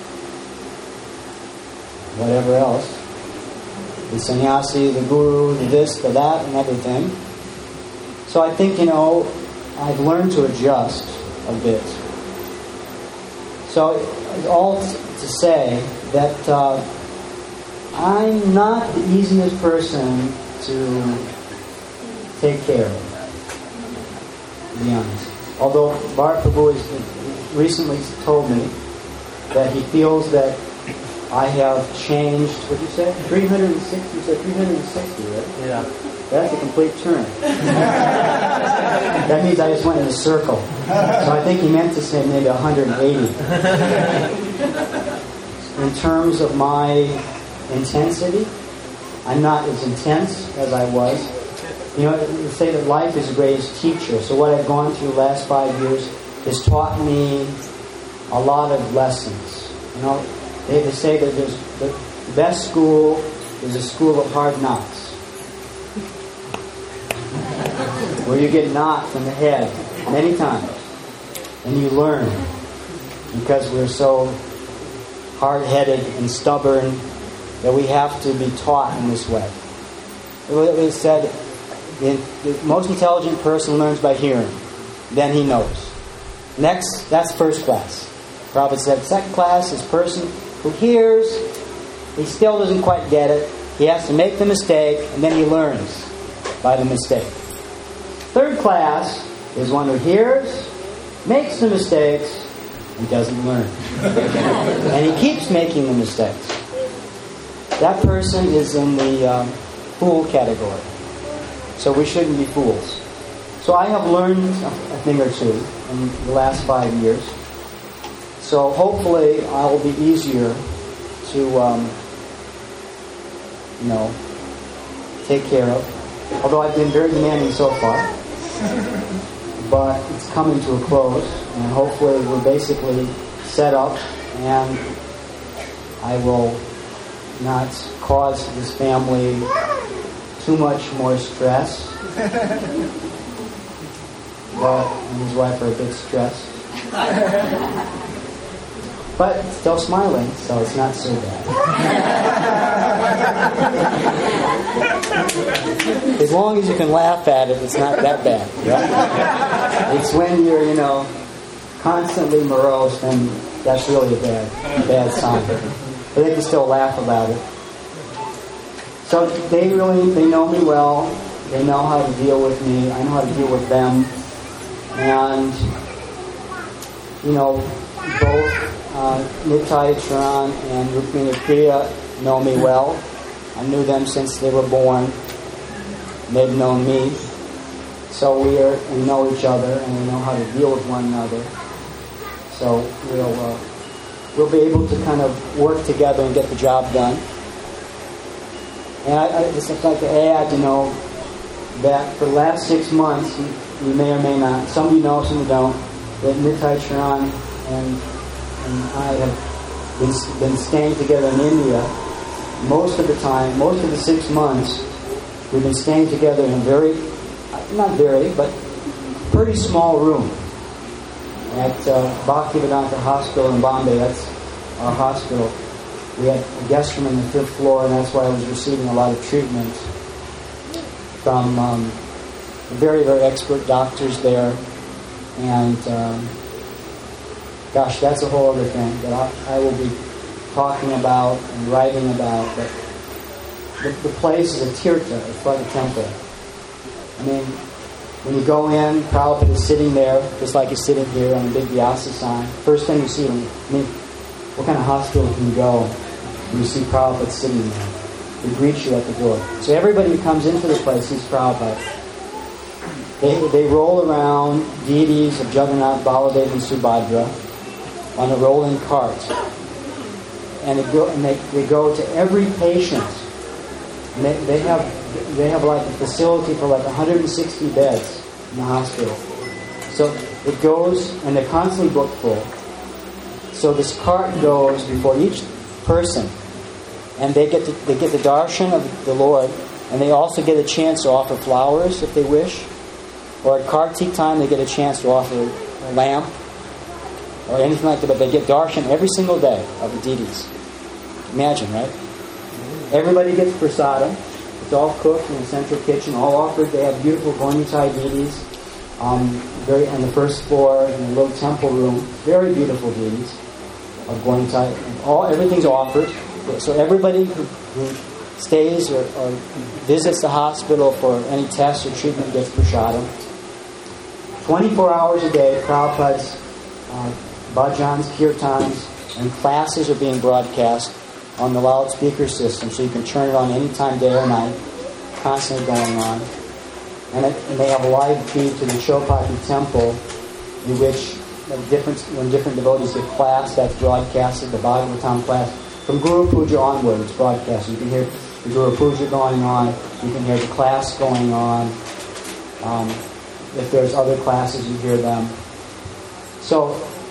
whatever else. The sannyasi, the guru, the this, the that, and everything. So I think, you know, I've learned to adjust a bit. So all to say that uh, I'm not the easiest person to take care of, to be honest. Although Bharat Prabhu has recently told me that he feels that I have changed, what did you say? three hundred sixty, you said three hundred sixty, right? Yeah. That's a complete turn. That means I just went in a circle. So I think he meant to say maybe one hundred eighty. In terms of my intensity, I'm not as intense as I was. You know, they say that life is the greatest teacher. So what I've gone through the last five years has taught me a lot of lessons. You know, They, they say that there's the best school is a school of hard knocks, where you get knocked in the head many times, and you learn, because we're so hard-headed and stubborn that we have to be taught in this way. It was said, the, the most intelligent person learns by hearing, then he knows. Next, that's first class. Prabhupada said, second class is person who hears, he still doesn't quite get it, he has to make the mistake, and then he learns by the mistake. Third class is one who hears, makes the mistakes, and doesn't learn. And he keeps making the mistakes. That person is in the um, fool category. So we shouldn't be fools. So I have learned a thing or two in the last five years. So hopefully I will be easier to, um, you know, take care of. Although I've been very demanding so far. But it's coming to a close. And hopefully we're basically set up, and I will not cause this family too much more stress. But and his wife are a bit stressed. But still smiling, so it's not so bad. As long as you can laugh at it, it's not that bad. Right? It's when you're, you know, constantly morose, and that's really a bad, bad sign. But they can still laugh about it. So they really, they know me well. They know how to deal with me. I know how to deal with them. And, you know, both uh, Nitai Charan and Rukmini Priya know me well. I knew them since they were born. They've known me. So we are, we know each other, and we know how to deal with one another. So we'll uh, we'll be able to kind of work together and get the job done. And I, I just like to add, you know, that for the last six months, you, you may or may not, some of you know, some of you don't, that Nitai Charan and, and I have been, been staying together in India most of the time, most of the six months. We've been staying together in a very, not very, but pretty small room at uh, Bhaktivedanta Hospital in Bombay. That's our hospital. We had a guest room on the fifth floor, and that's why I was receiving a lot of treatment from um, very, very expert doctors there. And um, gosh, that's a whole other thing that I, I will be talking about and writing about. But the, the place is a tirtha. It's like a temple. I mean, when you go in, Prabhupada is sitting there, just like he's sitting here on a big Vyasa sign. First thing you see, when, I mean, what kind of hospital can you go when you see Prabhupada sitting there? He greets you at the door. So everybody who comes into the place sees Prabhupada. They, they roll around deities of Jagannath, Baladev, and Subhadra on a rolling cart. And they go, and they, they go to every patient. And they, they have they have like a facility for like one hundred sixty beds in the hospital. So it goes, and they're constantly booked full. So this cart goes before each person, and they get to, they get the darshan of the Lord, and they also get a chance to offer flowers if they wish. Or at Kartik time, they get a chance to offer a lamp or anything like that. But they get darshan every single day of the deities. Imagine, right? Everybody gets prasadam. It's all cooked in the central kitchen, all offered. They have beautiful Gonitai deities um, very, on the first floor in a little temple room. Very beautiful deities of Gonitai. All everything's offered. So everybody who, who stays or, or visits the hospital for any tests or treatment gets prasadam. twenty-four hours a day, Prabhupada's uh, bhajans, kirtans, and classes are being broadcast on the loudspeaker system, so you can turn it on anytime, day or night, constantly going on. And, it, and they have a live feed to the Chowpatty temple, in which uh, different, when different devotees get class, that's broadcasted, the Bhagavatam class. From Guru Puja onward, it's broadcast. You can hear the Guru Puja going on, you can hear the class going on. Um, if there's other classes, you hear them. So,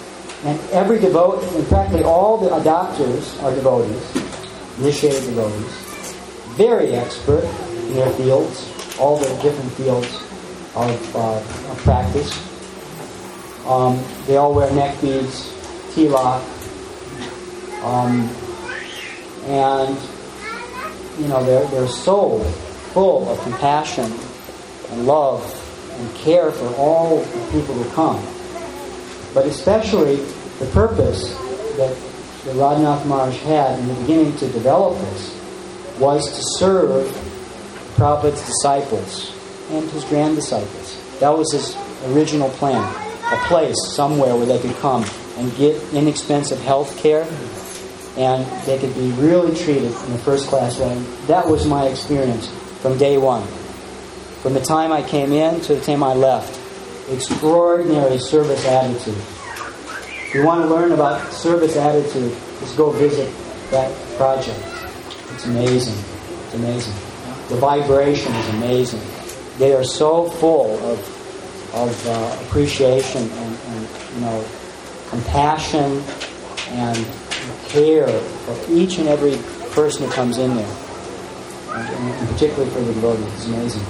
and every devote, in practically all the adopters are devotees, initiated devotees, very expert in their fields, all the different fields of, uh, of practice. Um, they all wear neck beads, tilak, um, and you know they're they're so full of compassion and love and care for all the people who come. But especially the purpose that the Radhanath Maharaj had in the beginning to develop this was to serve Prabhupada's disciples and his grand disciples. That was his original plan. A place somewhere where they could come and get inexpensive health care, and they could be really treated in a first class way. That was my experience from day one. From the time I came in to the time I left. Extraordinary service attitude. If you want to learn about service attitude, just go visit that project. It's amazing. It's amazing. The vibration is amazing. They are so full of of uh, appreciation and, and you know compassion and care for each and every person who comes in there, and, and particularly for the devotees. It's amazing.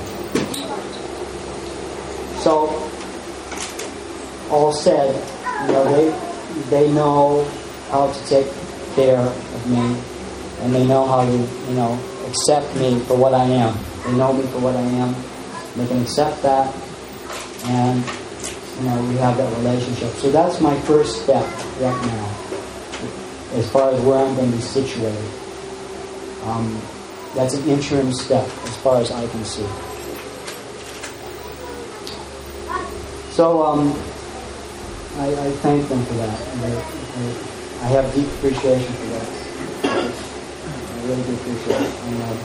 So, all said, you know they they know how to take care of me, and they know how to you know accept me for what I am. They know me for what I am. They can accept that. And, you know, we have that relationship. So that's my first step right now, as far as where I'm going to be situated. Um, that's an interim step, as far as I can see. So, um, I, I thank them for that. And I, I, I have deep appreciation for that. I really do appreciate it. And, uh,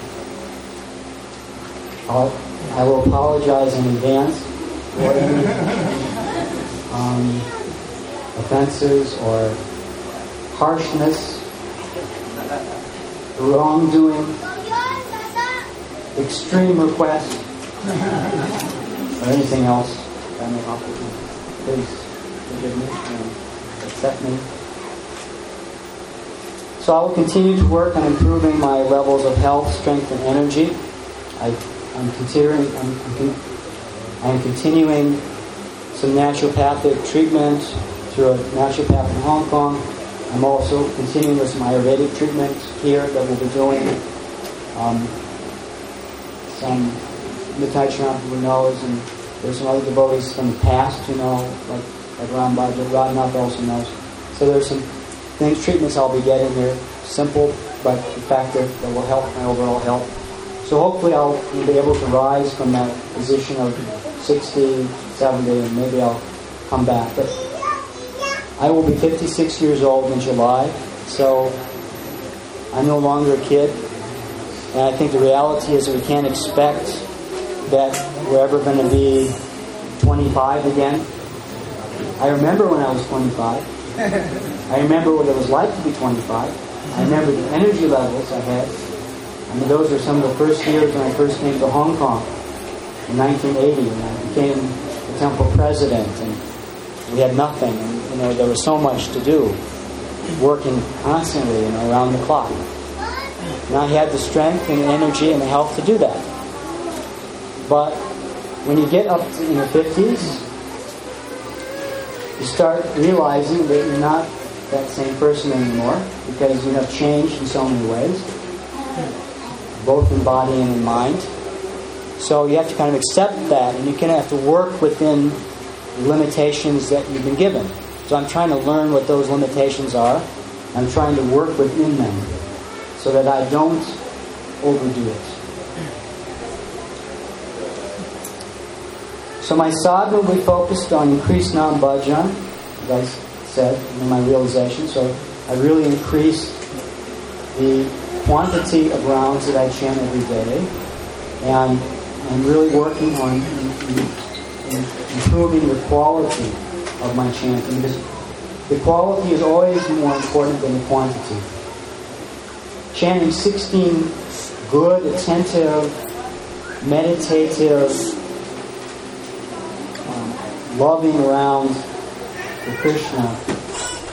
I'll, I will apologize in advance for any um, offenses or harshness, wrongdoing, extreme request, or anything else that may offer you. Please forgive me and accept me. So I will continue to work on improving my levels of health, strength, and energy. I, I'm considering. I'm, I'm I'm continuing some naturopathic treatment through a naturopath in Hong Kong. I'm also continuing with some Ayurvedic treatment here that we'll be doing. Um, some Nitai Charan who knows, and there's some other devotees from the past who know, like, like Rambaja, Radhanath also knows. So there's some things, treatments I'll be getting here, simple but effective, that will help my overall health. So hopefully I'll be able to rise from that position of sixty, seventy, and maybe I'll come back. But I will be fifty-six years old in July, so I'm no longer a kid. And I think the reality is that we can't expect that we're ever going to be twenty-five again. I remember when I was twenty-five. I remember what it was like to be twenty-five. I remember the energy levels I had. I mean, those are some of the first years when I first came to Hong Kong in nineteen eighty, and I became the temple president, and we had nothing, and you know there was so much to do, working constantly, you know, around the clock. And I had the strength and the energy and the health to do that. But when you get up to in your fifties, you start realizing that you're not that same person anymore, because you have changed in so many ways, both in body and in mind. So you have to kind of accept that, and you kind of have to work within the limitations that you've been given. So I'm trying to learn what those limitations are. I'm trying to work within them so that I don't overdo it. So my sadhana will be focused on increased nam-bhajan, as I said in my realization. So I really increased the quantity of rounds that I chant every day, and I'm really working on in, in, in improving the quality of my chanting, because the quality is always more important than the quantity. Chanting sixteen good, attentive, meditative, um, loving rounds for Krishna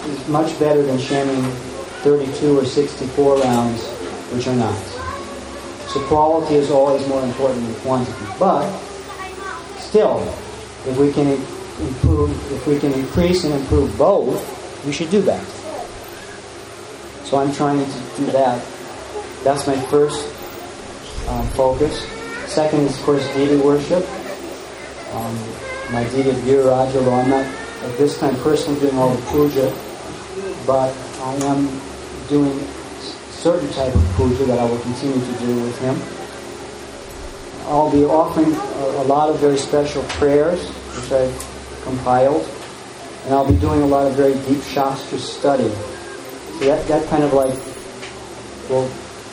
is much better than shamming thirty-two or sixty-four rounds, which are not. So quality is always more important than quantity. But still, if we can improve, if we can increase and improve both, we should do that. So I'm trying to do that. That's my first um, focus. Second is, of course, deity worship. Um, my deity of Viraj, although I'm not at this time personally doing all the puja, but I am doing certain type of puja that I will continue to do with him. I'll be offering a, a lot of very special prayers, which I've compiled, and I'll be doing a lot of very deep Shastra study. So that, that kind of like will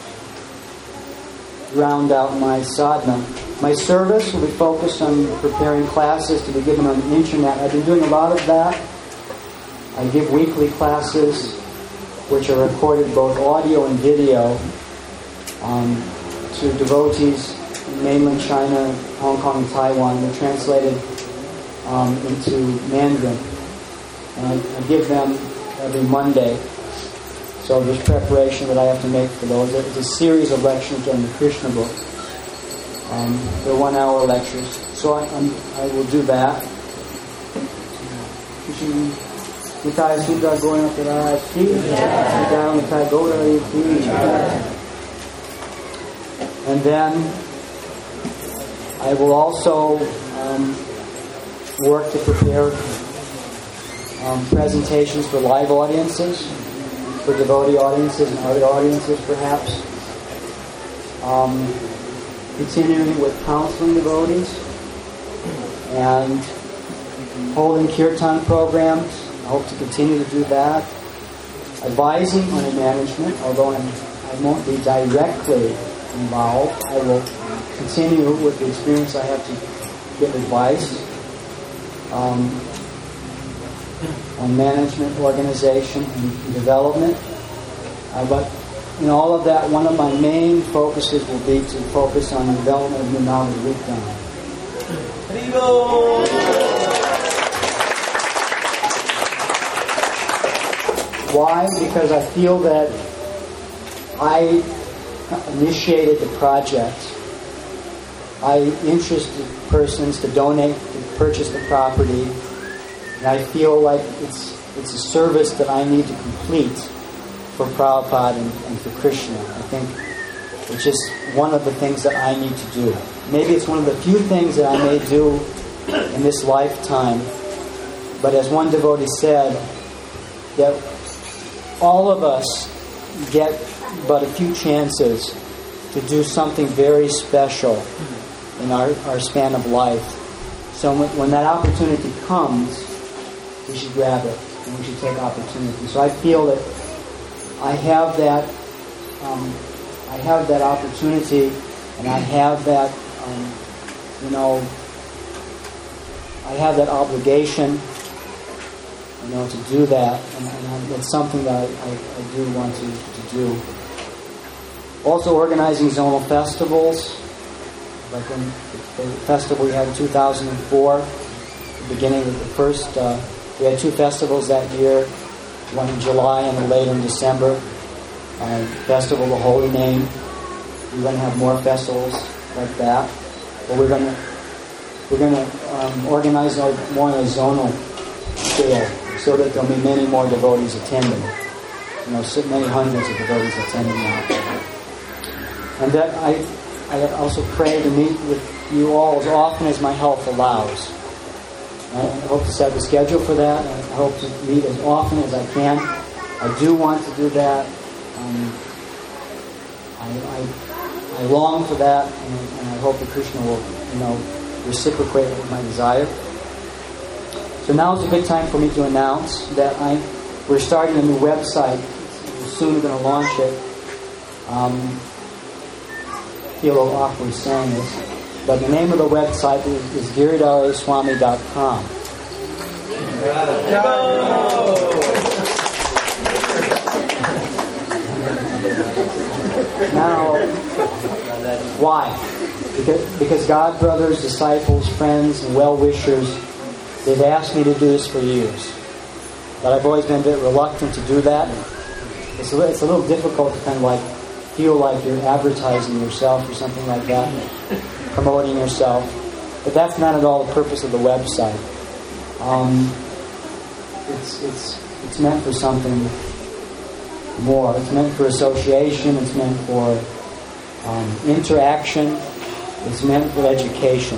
round out my sadhana. My service will be focused on preparing classes to be given on the internet. I've been doing a lot of that. I give weekly classes which are recorded both audio and video um, to devotees in mainland China, Hong Kong, and Taiwan. They're translated um, into Mandarin. And I, I give them every Monday. So there's preparation that I have to make for those. It's a series of lectures on the Krishna book. Um, they're one-hour lectures. So I, I'm, I will do that. Nitai Sudha Goya Paraj Ki Nitai Nitai Gaura Ki. And then I will also um, work to prepare um, presentations for live audiences, for devotee audiences and other audiences perhaps. Um, continuing with counseling devotees and holding kirtan programs. I hope to continue to do that. Advising on management, although I'm, I won't be directly involved, I will continue with the experience I have to give advice um, on management, organization, and development. Uh, but in all of that, one of my main focuses will be to focus on the development of new knowledge we've done. Why? Because I feel that I initiated the project. I interested persons to donate, to purchase the property, and I feel like it's it's a service that I need to complete for Prabhupada and, and for Krishna. I think it's just one of the things that I need to do. Maybe it's one of the few things that I may do in this lifetime. But as one devotee said, that all of us get but a few chances to do something very special in our, our span of life. So when, when that opportunity comes, we should grab it and we should take opportunity. So I feel that I have that, um, I have that opportunity, and I have that, um, you know, I have that obligation, you know, to do that, and, and it's something that I, I, I do want to, to do. Also, organizing zonal festivals, like when the festival we had in two thousand four, the beginning of the first, uh, we had two festivals that year. One in July and later in December. Uh, Festival of the Holy Name. We're going to have more festivals like that. But we're going to we're going to um, organize our, more on a zonal scale, so that there'll be many more devotees attending. You know, so many hundreds of devotees attending now. And that I I also pray to meet with you all as often as my health allows. I hope to set the schedule for that. I hope to meet as often as I can. I do want to do that. Um, I, I, I long for that, and, and I hope that Krishna will, you know, reciprocate with my desire. So now is a good time for me to announce that I we're starting a new website. We're soon going to launch it. Um, I feel a little awkward saying this. But the name of the website is, is giridhara swami dot com. Now, why? Because, because God brothers, disciples, friends, and well-wishers, they've asked me to do this for years. but I've always been a bit reluctant to do that. It's a, it's a little difficult to kind of like feel like you're advertising yourself or something like that, promoting yourself. But that's not at all the purpose of the website. Um, it's it's it's meant for something more. It's meant for association. It's meant for um, interaction. It's meant for education.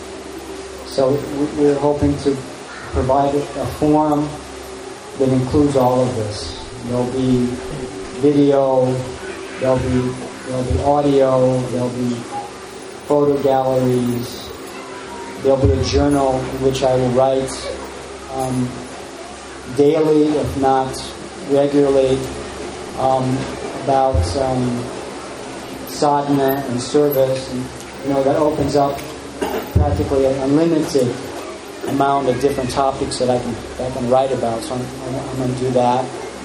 So we're hoping to provide a forum that includes all of this. There'll be video, there'll be there'll be audio, there'll be photo galleries, there'll be a journal in which I will write um, daily, if not regularly, um, about um, sadhana and service, and you know that opens up practically an unlimited amount of different topics that I can that I can write about. So I'm, I'm going to do that,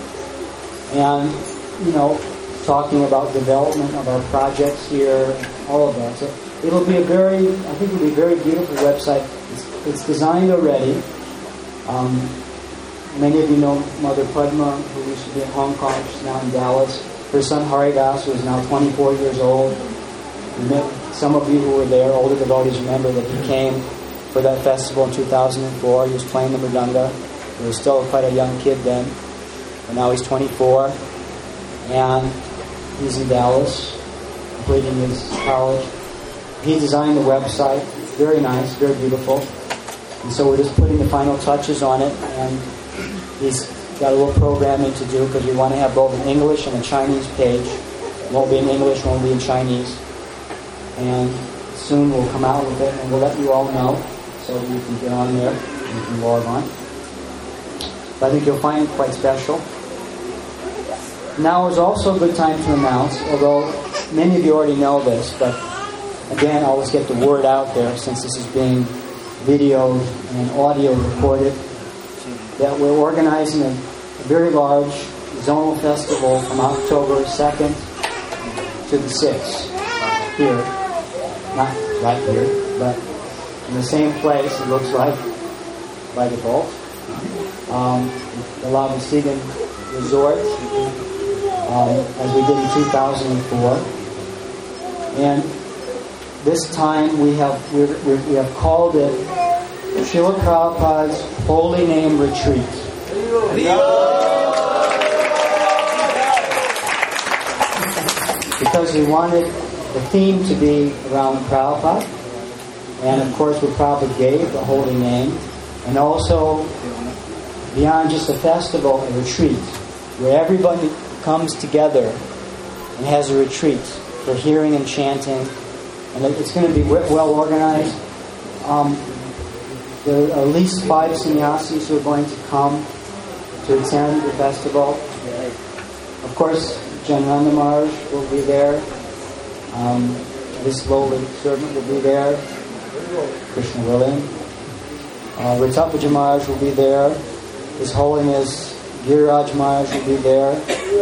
and you know, talking about development of our projects here, all of that. So it'll be a very, I think it'll be a very beautiful website. It's, it's designed already. Um, many of you know Mother Padma, who used to be in Hong Kong. She's now in Dallas. Her son Haridas, who is now twenty-four years old. Some of you who were there, older devotees, remember that he came for that festival in two thousand four. He was playing the mridanga. He was still quite a young kid then. And now he's twenty-four. And he's in Dallas, completing his college. He designed the website. Very nice, very beautiful. And so we're just putting the final touches on it. And he's got a little programming to do because we want to have both an English and a Chinese page. It won't be in English, it won't be in Chinese. And soon we'll come out with it and we'll let you all know so you can get on there and you can log on. But I think you'll find it quite special. Now is also a good time to announce, although many of you already know this, but again, I'll just get the word out there since this is being videoed and audio recorded, that we're organizing a, a very large zonal festival from October second to the sixth here. Not right here, but in the same place, it looks like, by default. Um, the Lavasigan Resort, um, as we did in two thousand four. And this time we have we we have called it Srila Prabhupada's Holy Name Retreat. Because we wanted the theme to be around Prabhupada, and of course what Prabhupada gave, the holy name, and also beyond just a festival, a retreat, where everybody comes together and has a retreat for hearing and chanting, and it's going to be well organized. Um, there are at least five sannyasis who are going to come to attend the festival. Of course, Janananda Maharaj will be there. Um, this lowly servant will be there. Krishna willing. Uh, Ratapaja Maharaj will be there. His Holiness Giriraj Maharaj will be there.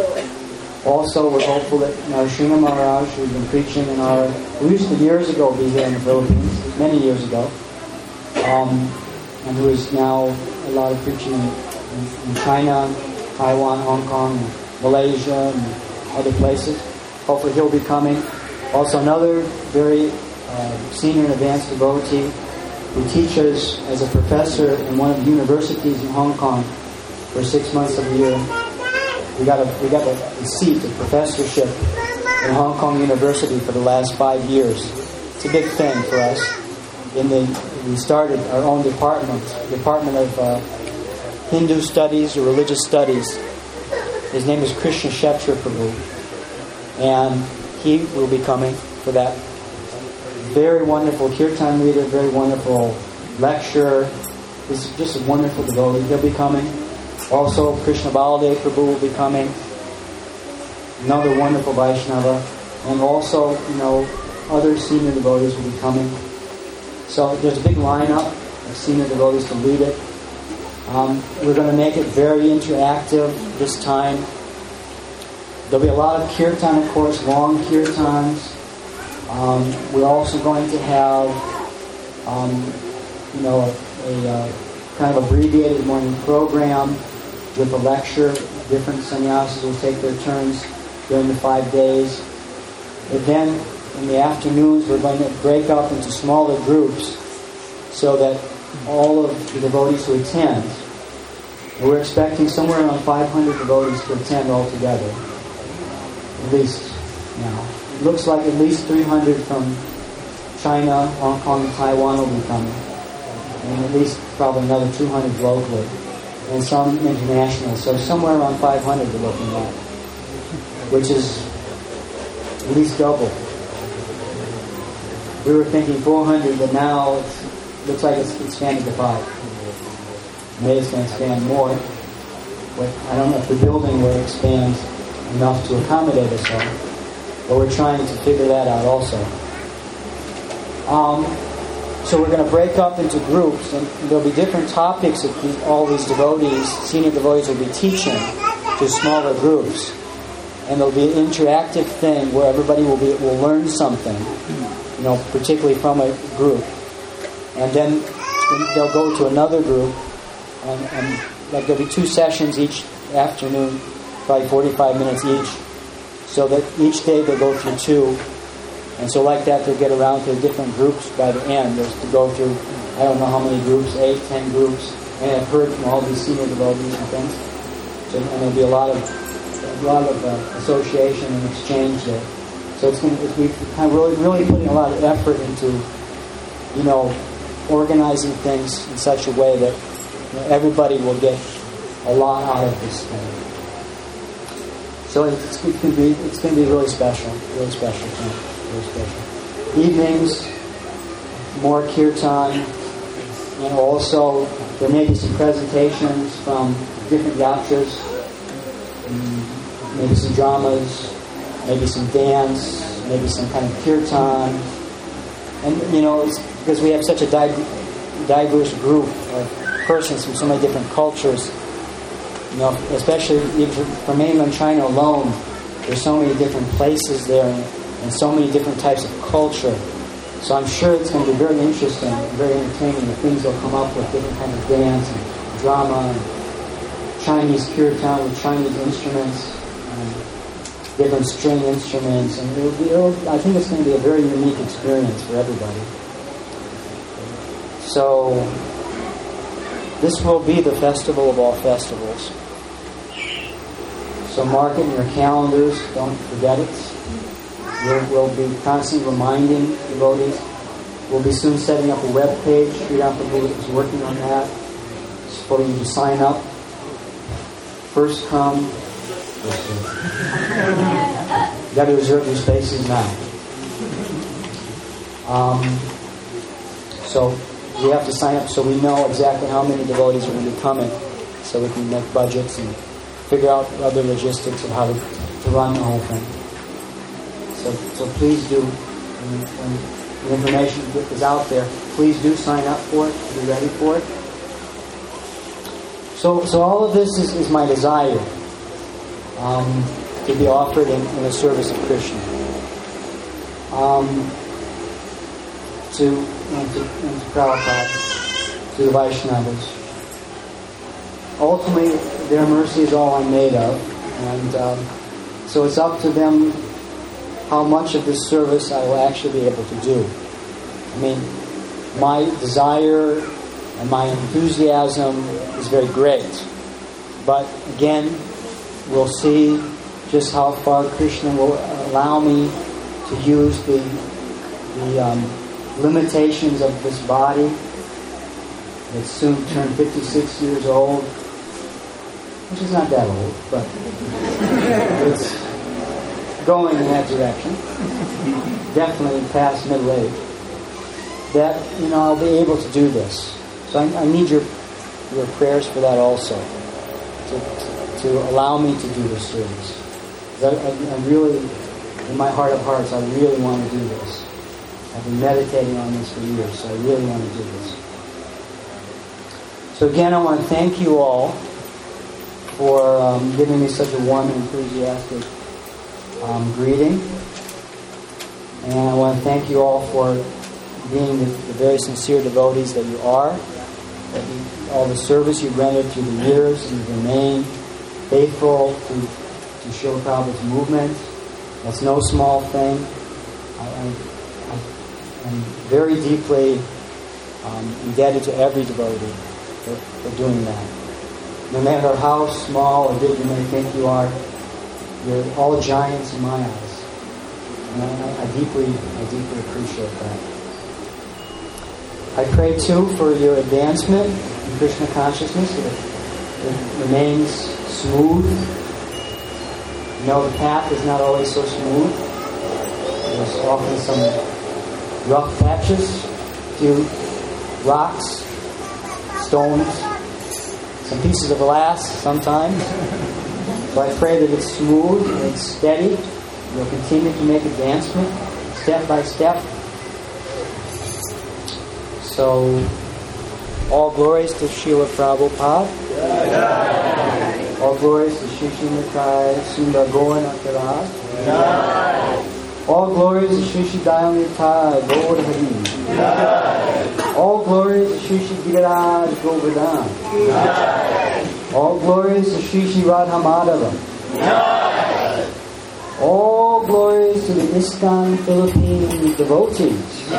Also, we're hopeful that Narasingha Maharaj, who's been preaching in our... We used to years ago be here in the Philippines, many years ago, um, and who is now a lot of preaching in, in, in China, Taiwan, Hong Kong, Malaysia, and other places. Hopefully he'll be coming. Also another very uh, senior and advanced devotee who teaches as a professor in one of the universities in Hong Kong for six months of the year. We got a we got a, a seat, a professorship in Hong Kong University for the last five years. It's a big thing for us. In the we started our own department, Department of uh, Hindu Studies or Religious Studies. His name is Krishna Kshetra Prabhu, and he will be coming for that. Very wonderful kirtan leader, very wonderful lecturer. He's just a wonderful devotee. He'll be coming. Also, Krishna Baladev Prabhu will be coming. Another wonderful Vaishnava. And also, you know, other senior devotees will be coming. So there's a big lineup of senior devotees to lead it. Um, we're going to make it very interactive this time. There'll be a lot of kirtan, of course, long kirtans. Um, we're also going to have, um, you know, a, a uh, kind of abbreviated morning program. with a lecture. Different sannyasis will take their turns during the five days. And then in the afternoons, we're going to break up into smaller groups so that all of the devotees who attend, and we're expecting somewhere around five hundred devotees to attend altogether. At least now. It looks like at least three hundred from China, Hong Kong, and Taiwan will be coming. And at least probably another two hundred locally. And some international. So somewhere around five hundred we're looking at. Which is at least double. We were thinking four hundred, but now it looks like it's expanded to five. Maybe it's going to expand more. But I don't know if the building will expand enough to accommodate us all. But we're trying to figure that out also. Um, so we're going to break up into groups, and there'll be different topics that these, all these devotees, senior devotees, will be teaching to smaller groups. And there'll be an interactive thing where everybody will be will learn something, you know, particularly from a group. And then they'll go to another group, and, and like there'll be two sessions each afternoon, probably forty-five minutes each, so that each day they'll go through two. And so like that, they'll get around to different groups by the end. There's to go through, I don't know how many groups, eight, ten groups. And I've heard from all these senior devotees and things. So, and there'll be a lot of a lot of uh, association and exchange there. So it's going to, it's, we've kind of really, really putting a lot of effort into, you know, organizing things in such a way that, you know, everybody will get a lot out of this thing. So it's, it's going to be it's going to be really special, really special thing. Very special. Evenings, more kirtan, and also there may be some presentations from different yatras, maybe some dramas, maybe some dance, maybe some kind of kirtan. And, you know, it's because we have such a di- diverse group of persons from so many different cultures, you know, especially even from mainland China alone, there's so many different places there, and, and so many different types of culture. So I'm sure it's going to be very interesting and very entertaining. The things they'll come up with, different kind of dance and drama and Chinese kirtan with Chinese instruments, and different string instruments, and it'll be, it'll, I think it's going to be a very unique experience for everybody. So this will be the festival of all festivals. So mark it in your calendars. Don't forget it. We'll, we'll be constantly reminding devotees. We'll be soon setting up a web page. Sri Prabhu is working on that. It's for you to sign up. First come, first serve. You got to reserve your spaces now. Um, so we have to sign up so we know exactly how many devotees are going to be coming, so we can make budgets and figure out other logistics of how to, to run the whole thing. So, so please do, when, when the information is out there, please do sign up for it, be ready for it. So, so all of this is, is my desire, um, to be offered in, in the service of Krishna. Um, to, and to, and to Prabhupada, to the Vaishnavas. Ultimately, their mercy is all I'm made of, and um, so it's up to them how much of this service I will actually be able to do. I mean, my desire and my enthusiasm is very great, but again, we'll see just how far Krishna will allow me to use the the um, limitations of this body. It's soon turned fifty-six years old, which is not that old, but it's going in that direction. Definitely past middle age. That, you know, I'll be able to do this. So I, I need your your prayers for that also, to, to, to allow me to do this service. I, I, I really, in my heart of hearts, I really want to do this. I've been meditating on this for years, so I really want to do this. So again, I want to thank you all for um, giving me such a warm and enthusiastic um, greeting. And I want to thank you all for being the, the very sincere devotees that you are. that you, all the service you rendered through the years, and you've remained faithful to, to Srila Prabhupada's movement. That's no small thing. I, I, I, I'm very deeply um, indebted to every devotee for, for doing that. No matter how small or big you may think you are, you're all giants in my eyes. And I, I deeply, I deeply appreciate that. I pray too for your advancement in Krishna consciousness, that it remains smooth. You know, the path is not always so smooth. There's often some rough patches, a few rocks, stones, some pieces of glass sometimes. So I pray that it's smooth and it's steady. You'll continue to make advancement step by step. So, all glories to Srila Prabhupada. All glories to Shri Shri Nitai Sundar Gaura Nataraj. All glories to Shri Shri Dayal Nitai Gaura Hari. All glories to Shri Shri Giriraj Govardhan. All glories to Shri Shri Radha Madhava. All glories to the ISKCON Philippine devotees.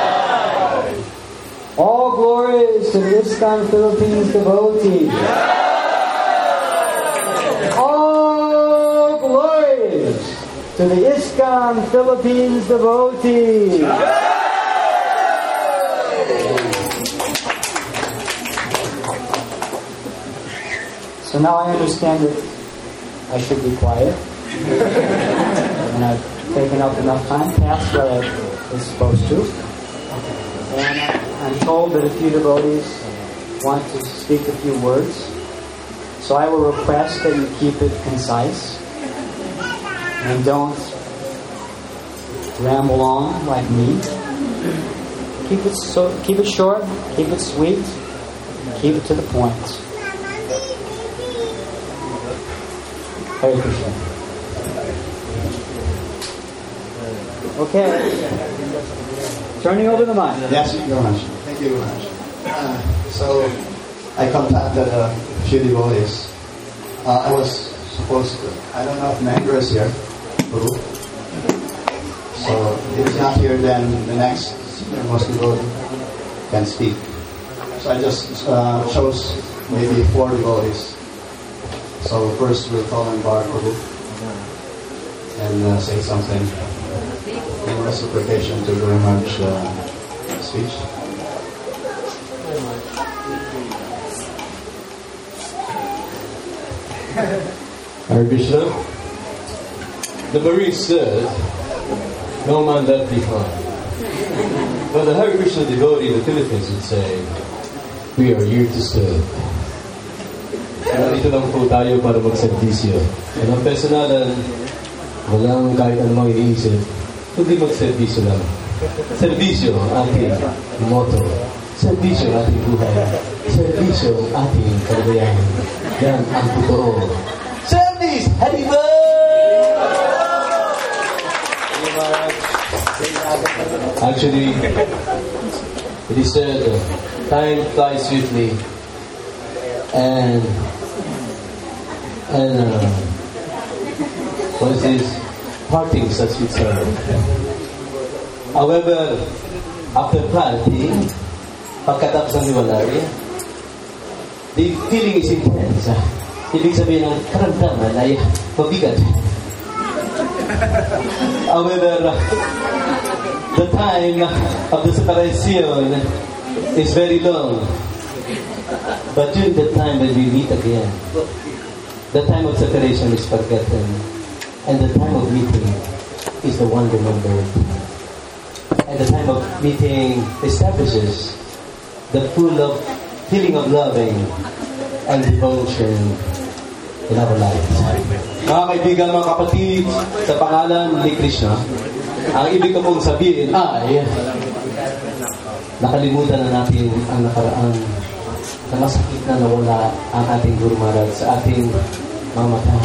All glories to the ISKCON Philippines devotees. All glories to the ISKCON Philippines devotees. So now I understand that I should be quiet. And I've taken up enough time past what I was supposed to. And I'm told that a few devotees want to speak a few words. So I will request that you keep it concise. And don't ramble on like me. Keep it so keep it short, keep it sweet, keep it to the point. Hare Krishna. Okay. Turning over the mic. Yes, Your Honor. Thank you very much. Uh, so, I contacted a few devotees. Uh, I was supposed to, I don't know if Mahendra is here. Guru. So, if he's not here, then the next most devotee can speak. So, I just uh, chose maybe four devotees. So, first we'll call him Bar Guru and uh, say something in reciprocation to Guru Maharaj's uh, speech. Hare Krishna. The Marine said, no man left behind. But the Hare Krishna devotee in the Philippines would say, we are here to serve. Nandito lang po tayo para magservisyo. And ang personalan, walang kahit anumang iniisip, kundi magservisyo lang. Servisyo ang ating motto. Servisyo ang ating buhay. Servisyo ang ating kaligayahan. Yan ang totoo. Service! Haribo! Actually, it is said, time flies swiftly, and and uh, what is this? Parting such with sorrow. However, after parting, pagkatapos ng liwanag, the feeling is intense. Ibig sabihin ng karamdaman ay mabigat. However, the time of the separation is very long. But during the time when we meet again, the time of separation is forgotten, and the time of meeting is the one remembered. And the time of meeting establishes the full of feeling of loving and devotion in our lives. Mga kaibigan, mga kapatid, sa pangalan ni Krishna, ang ibig ko pong sabihin ay nakalimutan na natin ang nakaraan na masakit na nawala ang ating Guru Maharaj sa ating mga mata.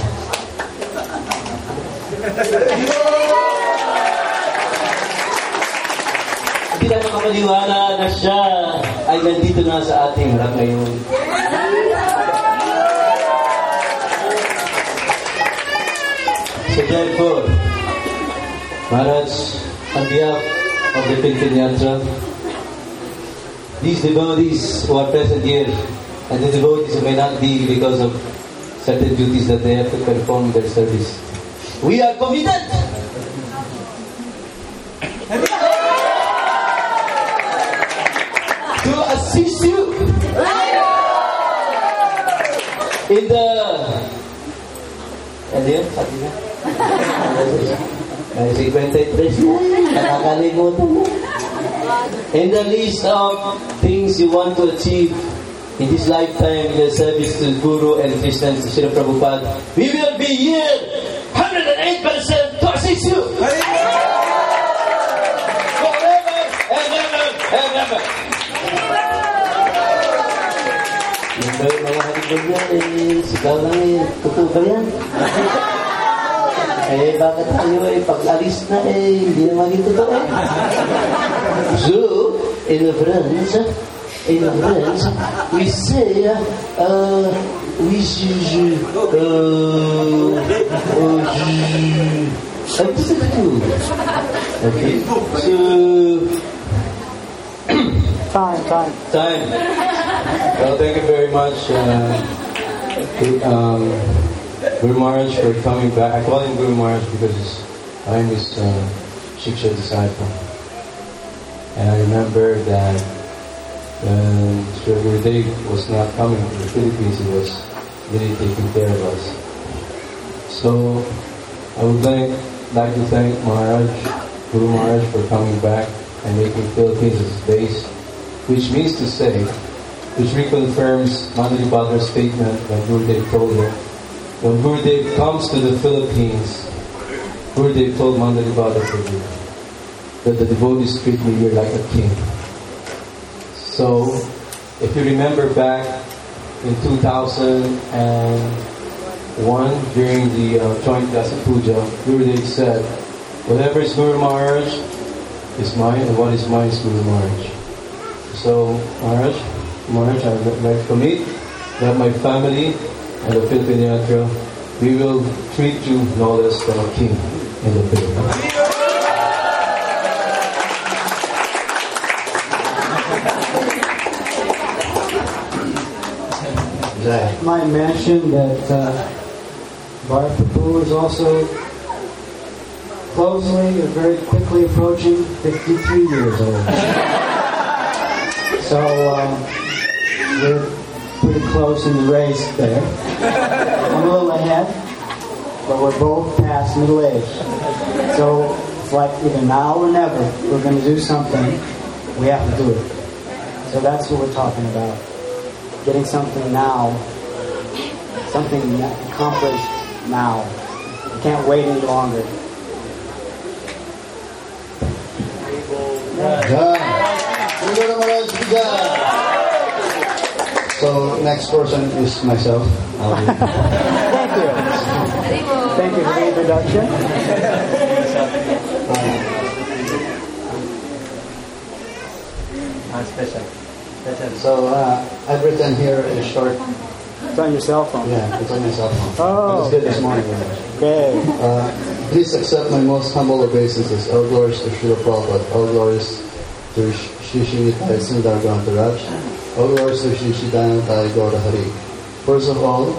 Hindi na makapaniwala na siya ay nandito na sa ating harap ngayon. So therefore, Maharaj, on behalf of the Philippine Yatra, these devotees who are present here, and the devotees who may not be because of certain duties that they have to perform in their service, we are committed to assist you in the ano yun? Sabi na? Ay, fifty-three na. Nakakalimutan mo. In the list of things you want to achieve in this lifetime, in the service to Guru and Krishna and Srila Prabhupada, we will be here one hundred eight percent to assist you. Forever and ever and ever. Yung ba yung mga halibog yan, eh, sigaw lang eh, totoo ba yan? Eh, bakit tayo eh, pag-alis na eh, hindi naman ito totoo eh. So, in French, in French, we say, uh, we je, uh, uh, okay, so, Time, time. time. Well, thank you very much, uh, um, Guru Maharaj, for coming back. I call him Guru Maharaj because I'm his uh, Shiksha disciple. And I remember that when Sri Gurudev was not coming to the Philippines, he was really taking care of us. So I would like, like to thank Maharaj, Guru Maharaj, for coming back and making Philippines his base, which means to say, which reconfirms Mandalipada's statement when Gurudev told him, when Gurudev comes to the Philippines, Gurudev told Mandalipada that the devotees treat me here like a king. So, if you remember back in two thousand one, during the uh, joint Dasa Puja, Gurudev said, whatever is Guru Maharaj is mine, and what is mine is Guru Maharaj. So, Maharaj, Maharaj, I would like to commit that my family and the Philippine Yatra, we will treat you no less than a king in the Philippines. Might mention that uh, Bharat Prabhu is also closely and very quickly approaching fifty-three years old. So um, we're pretty close in the race there. I'm a little ahead, but we're both past middle age. So it's like either now or never. We're going to do something. We have to do it. So that's what we're talking about. Getting something now, something accomplished now. You can't wait any longer. So next person is myself. Thank you. Thank you for the introduction. Uh, special. Special. So uh, I've written here a short. It's on your cell phone. Yeah, it's on my cell phone. Oh. I just did this morning. Okay. Uh, please accept my most humble obeisances. All glories to Srila Prabhupada. All glories to Shri Shri Nitai Sundar Grantaraj. All glories to Shri Shri Dayantai Gaura Hari. First of all,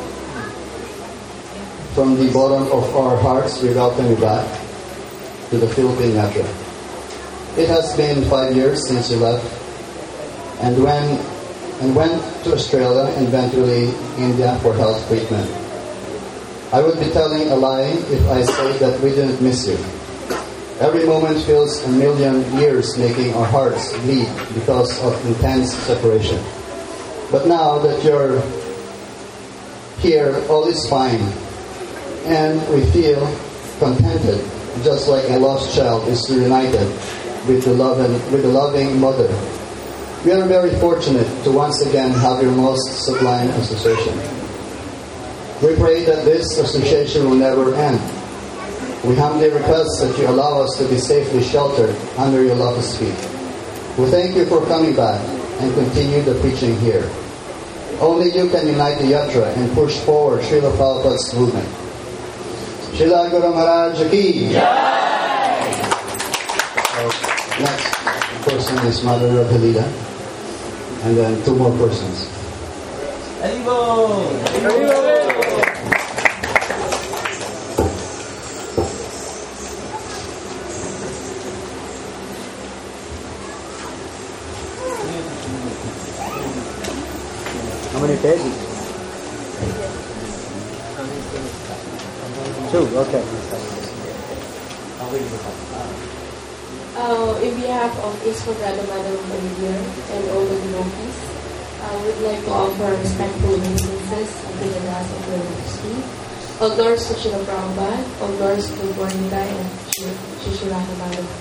from the bottom of our hearts, we welcome you back to the Philippine Yatra. It has been five years since you left, and when and went to Australia and eventually India for health treatment. I would be telling a lie if I say that we didn't miss you. Every moment feels a million years, making our hearts bleed because of intense separation. But now that you're here, all is fine, and we feel contented, just like a lost child is reunited with the loving, with the loving mother. We are very fortunate to once again have your most sublime association. We pray that this association will never end. We humbly request that you allow us to be safely sheltered under your lotus feet. We thank you for coming back. and continue the preaching here. Only you can unite the yatra and push forward Srila Prabhupada's movement. Srila Guru Maharaj Ki Jai! So, next person is Mother Radhalita, and then two more persons. Haribo! Haribo! How many pages? Two, okay. Uh, in behalf of ISKCON Radha Madhava Mandir and all the devotees, I would like to offer respectful obeisances unto the last of the Majesty. All glories to Srila Prabhupada, all glories to Gaura and Shri Radha Madhava.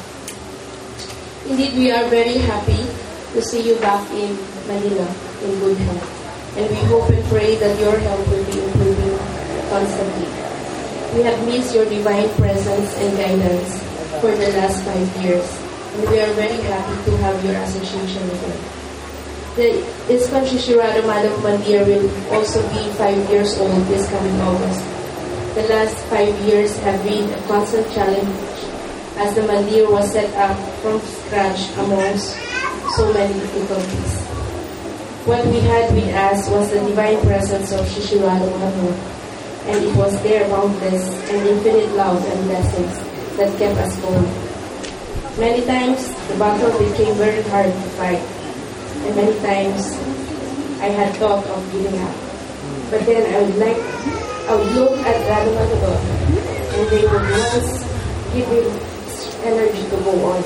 Indeed, we are very happy to see you back in Manila in good health. And we hope and pray that your health will be improving constantly. We have missed your divine presence and guidance for the last five years, and we are very happy to have your association again. The ISKCON Shri Radha Madhava Mandir will also be five years old this coming August. The last five years have been a constant challenge as the Mandir was set up from scratch amongst so many difficulties. What we had with us was the divine presence of Shri Radha Madhava, and it was their boundless and infinite love and blessings that kept us going. Many times the battle became very hard to fight, and many times I had thought of giving up. But then I would like, I would look at Radha Madhava, and they would once give me energy to go on.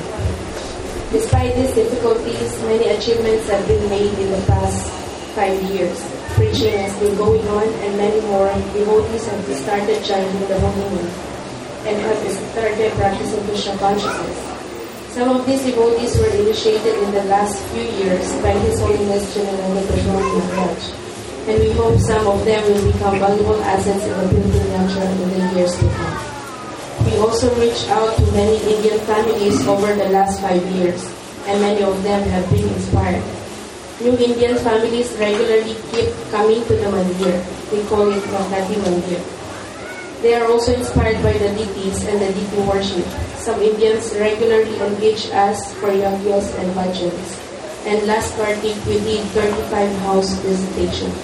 Despite these difficulties, many achievements have been made in the past five years. Preaching has been going on, and many more devotees have started chanting the Holy Name and have started practicing Krishna consciousness. Some of these devotees were initiated in the last few years by His Holiness Chidananda Prabhu Maharaj, and we hope some of them will become valuable assets in the Pilgrim Yatra in the years to come. We also reached out to many Indian families over the last five years, and many of them have been inspired. New Indian families regularly keep coming to the Mandir. We call it Makati Mandir. They are also inspired by the deities and the deity worship. Some Indians regularly engage us for yagyas and bhajans. And last Kartik, we did thirty-five house visitations.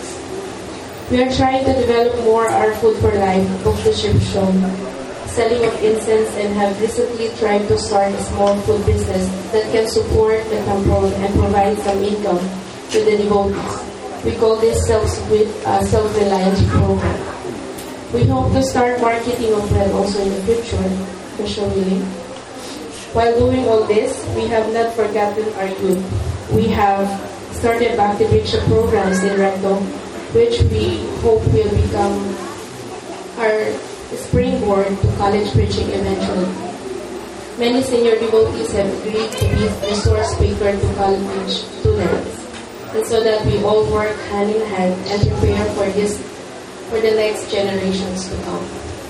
We are trying to develop more our Food for Life book description, selling of incense, and have recently tried to start a small food business that can support the temple and provide some income to the devotees. We call this self, uh, self-reliance program. We hope to start marketing of bread also in the future, Krishna willing. While doing all this, we have not forgotten our youth. We have started Bhakti Vriksha programs in Recto, which we hope will become our springboard to college preaching eventually. Many senior devotees have agreed to be resource speaker to college students, and so that we all work hand in hand and prepare for this, for the next generations to come.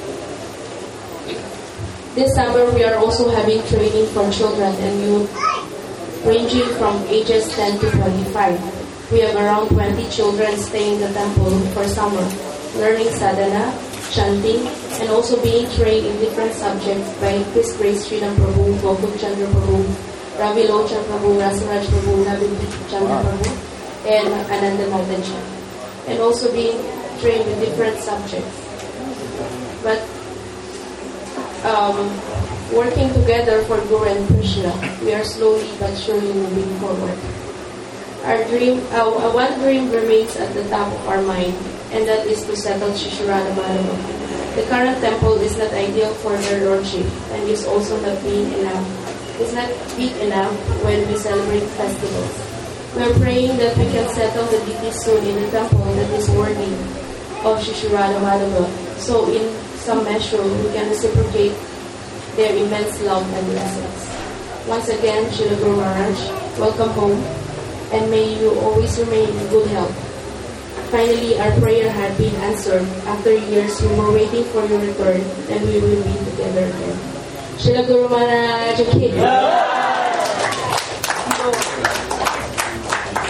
This summer, we are also having training for children and youth, ranging from ages ten to twenty-five. We have around twenty children staying in the temple for summer, learning sadhana, chanting, and also being trained in different subjects by His Grace Sridham Prabhu, Gokul Chandra Prabhu, Ravi Lochan Prabhu, Rasaraj Prabhu, Ravi Chandra Prabhu, and Ananda Maldajan, and also being trained in different subjects. But um, working together for Guru and Krishna, we are slowly but surely moving forward. Our dream, uh, one dream remains at the top of our mind, and that is to settle Shri Radha Madhava. The current temple is not ideal for their lordship, and is also not big enough. It's not big enough when we celebrate festivals. We are praying that we can settle the deities soon in the temple that is worthy of Shri Radha Madhava. So in some measure, we can reciprocate their immense love and blessings. Once again, Srila Guru Maharaj, welcome home, and may you always remain in good health. Finally, our prayer had been answered. After years, we were waiting for your return, and we will be together again. Srila Guru Maharaj Ki Jai.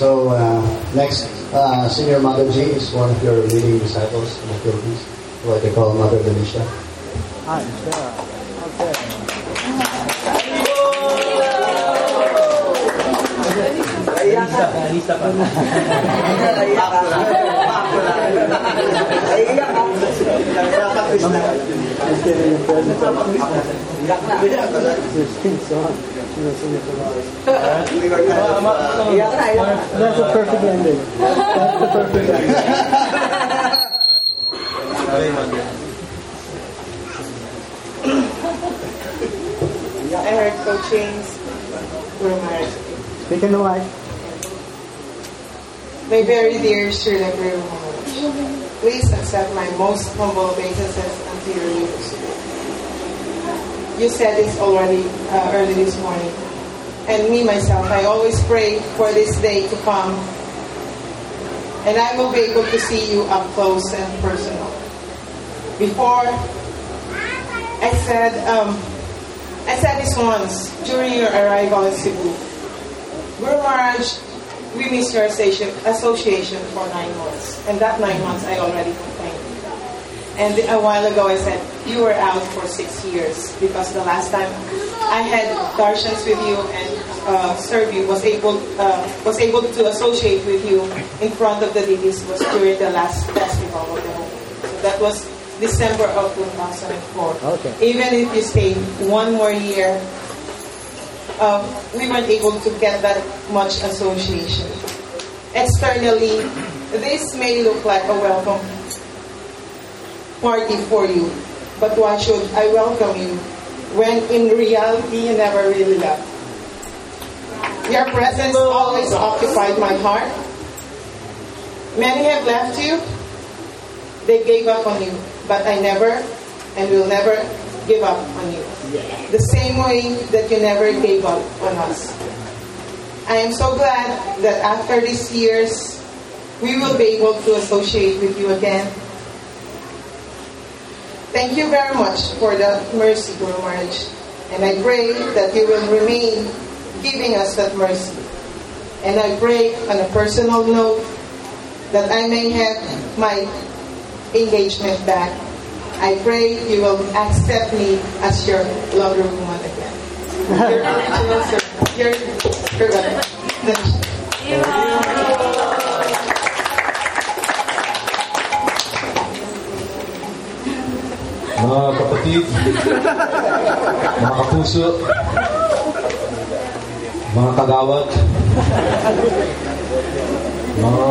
So uh, next, uh, Senior Mother G is one of your leading disciples in the Philippines, what they call Mother Denisha. Hi, Sarah. Okay. Lisa, Lisa pa. That's a perfect ending. That's the perfect ending. I heard coachings were married. Speak in the mic. My very dear Shirley Guru Maharaj, please accept my most humble obeisances unto your leaders. You said this already uh, early this morning. And me, myself, I always pray for this day to come. And I will be able to see you up close and personal. Before, I said, um, I said this once during your arrival in Cebu. Guru Maharaj, we missed your association for nine months. And that nine months I already complained. And a while ago I said, you were out for six years. Because the last time I had darshans with you and uh, served you, was able, uh, was able to associate with you in front of the ladies was during the last festival of the Holy. So that was December of two thousand four. Okay. Even if you stayed one more year, Uh, we weren't able to get that much association. Externally, this may look like a welcome party for you, but why should I welcome you when in reality you never really left? Your presence always occupied my heart. Many have left you, they gave up on you, but I never and will never give up on you. The same way that you never gave up on us. I am so glad that after these years, we will be able to associate with you again. Thank you very much for the mercy, Guru Maharaj. And I pray that you will remain giving us that mercy. And I pray on a personal note that I may have my engagement back. I pray you will accept me as your lover woman again. Your original sir. Your, your Mga kapatid, mga kapuso, mga kagawad, mga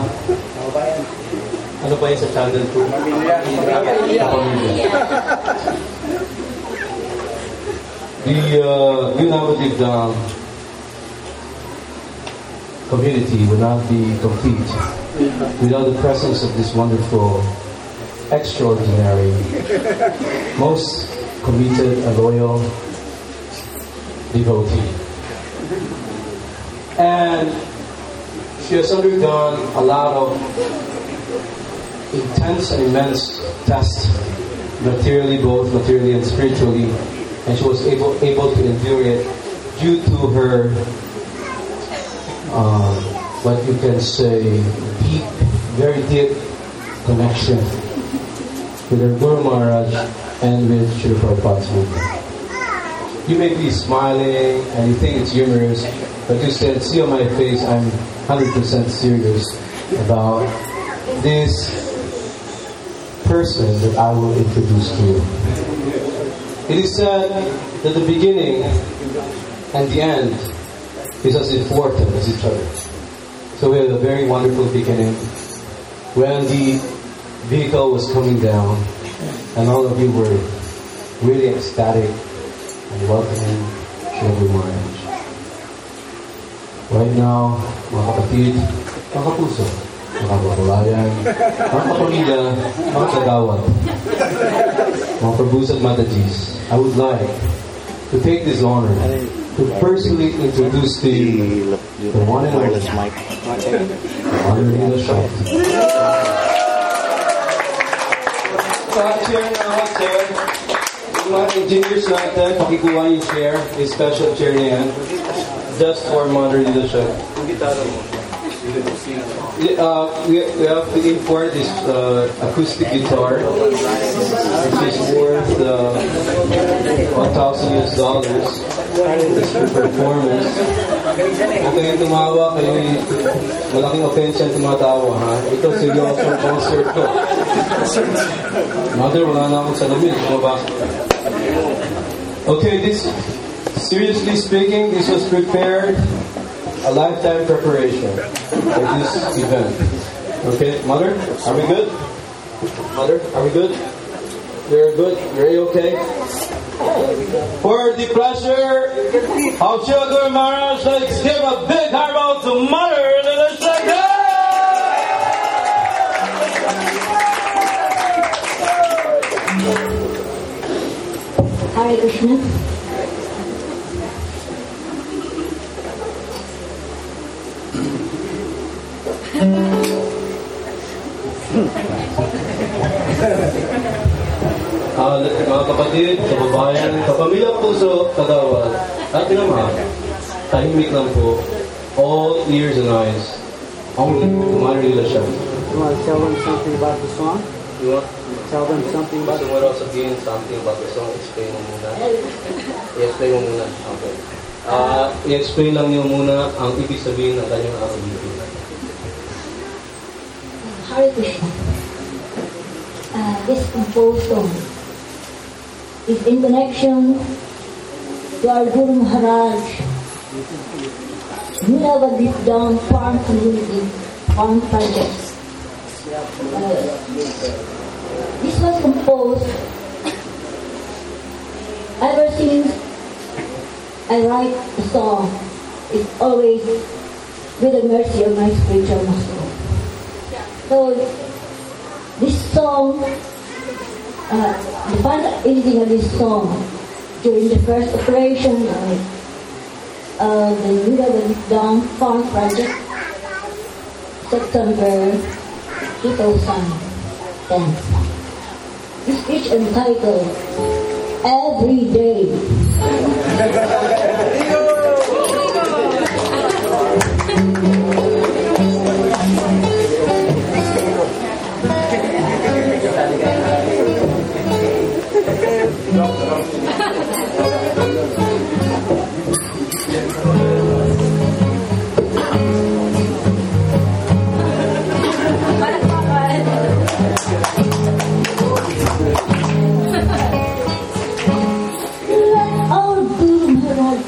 ano ba yun sa channel ko? Pamilya. The uh, innovative um, community would not be complete without the presence of this wonderful, extraordinary, most committed and loyal devotee. And she has undergone a lot of intense and immense tests, materially, both materially and spiritually, and she was able able to endure it due to her, uh, what you can say, deep, very deep connection with her Guru Maharaj and with Srila Prabhupada's movement. You may be smiling and you think it's humorous, but you said, see on my face, I'm one hundred percent serious about this person that I will introduce to you. It is said that the beginning and the end is as important as each other. So we had a very wonderful beginning when the vehicle was coming down and all of you were really ecstatic and welcoming Srila Maharaj. Right now, mga kapatid, mga kapuso, mga kapulayan, mga kapamilya, mga kagawad, mga prabhus at matajis, I would like to take this honor to personally introduce to you the one and only Mother Leela Shakti. Chair na chair. Yung mga engineers natin, pakikuha yung chair, a special chair na yan, just for Mother Leela Shakti. Yung gitara mo. Yeah, uh, we, we have to import this uh, acoustic guitar, which is worth uh, one thousand U S dollars. This for performance. Huwag kayong tumawa, kayo malaking offense yan tumatawa, ha? Ito, seryoso ang concert ko. Mother, wala na akong salamin. Ba? Okay, this, seriously speaking, this was prepared a lifetime preparation for this event. Okay, Mother, are we good? Mother, are we good? You're good? You're okay? For the pleasure of Sugar Maharaj, let's give a big hand out to Mother and let's shake it! Hare Krishna. Uh, mga kapatid, kababayan, kapamilyang puso, kagawad, at naman, tahimik lang po, all ears and eyes, only Mother Leela siya. You want to tell them something about the song? You want? Tell them something about Gusto mo raw sabihin something about the song, explain mo muna. I-explain mo muna. Okay. Uh, i-explain lang niyo muna ang ibig sabihin ng kanyang awitin. Hare Krishna. Uh, this composed song is in connection to our Guru Maharaj, who never did down farm community, farm projects. Uh, this was composed ever since I write a song. It's always with the mercy of my spiritual master. So this song, uh, the final ending of this song during the first operation of uh, the Nuda Down Farm Project, September two thousand ten. This is entitled Every Day. Let our Guru Maharaj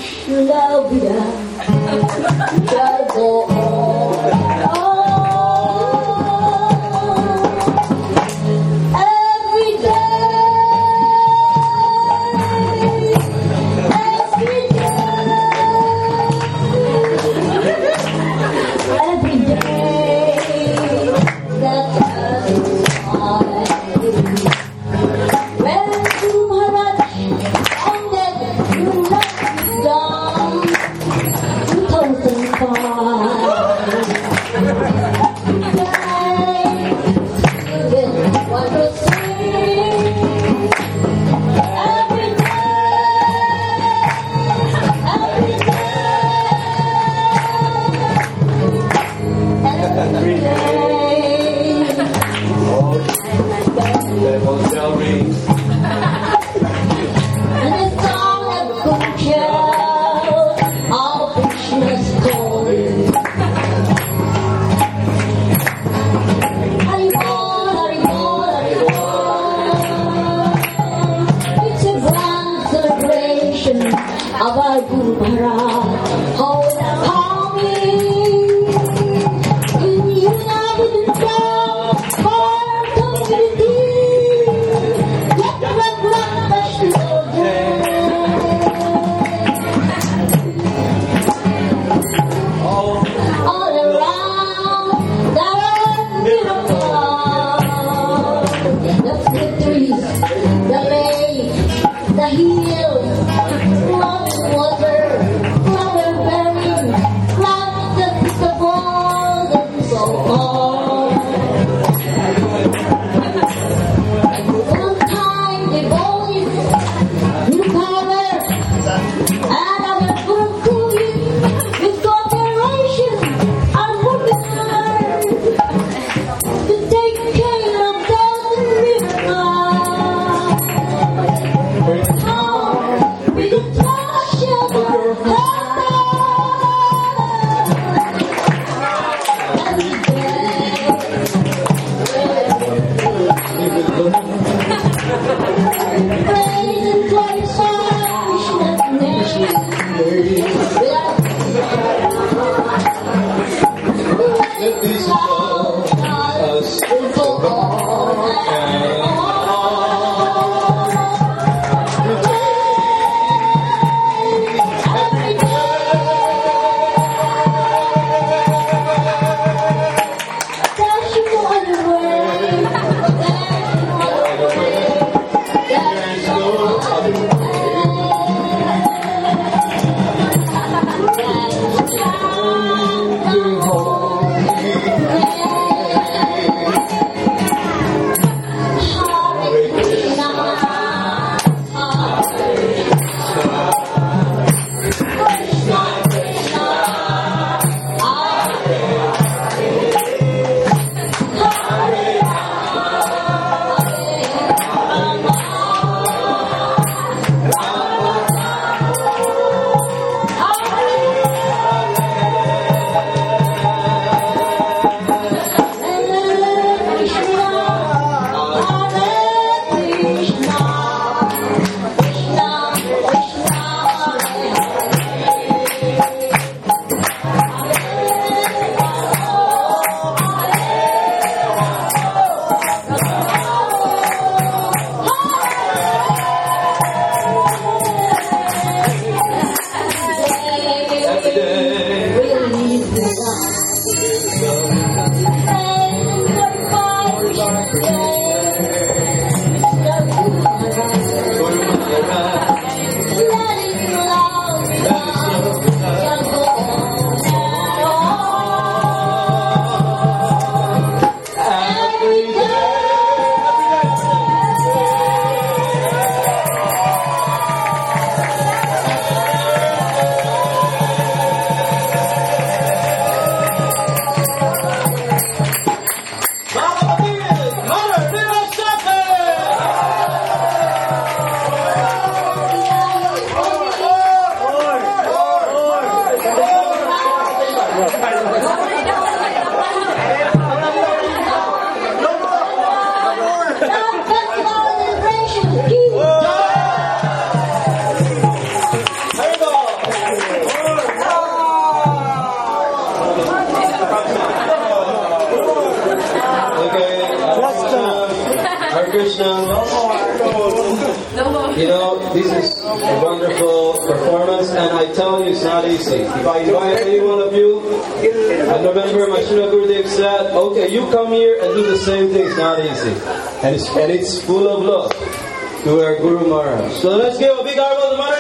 You know, this is a wonderful performance, and I tell you, it's not easy. If I invite any one of you, I remember my Srila Gurudev said, okay, you come here and do the same thing. It's not easy. And it's, and it's full of love to our Guru Maharaj. So let's give a big arm to the Maharaj.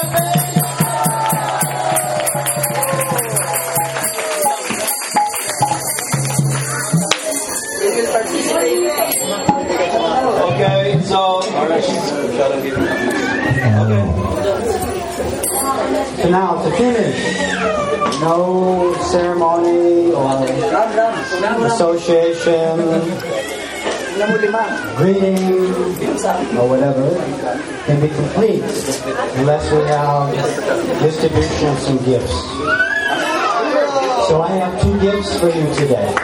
Okay, so okay. So now to finish, no ceremony or association, greeting or whatever can be complete unless we have distribution of some gifts. So I have two gifts for you today.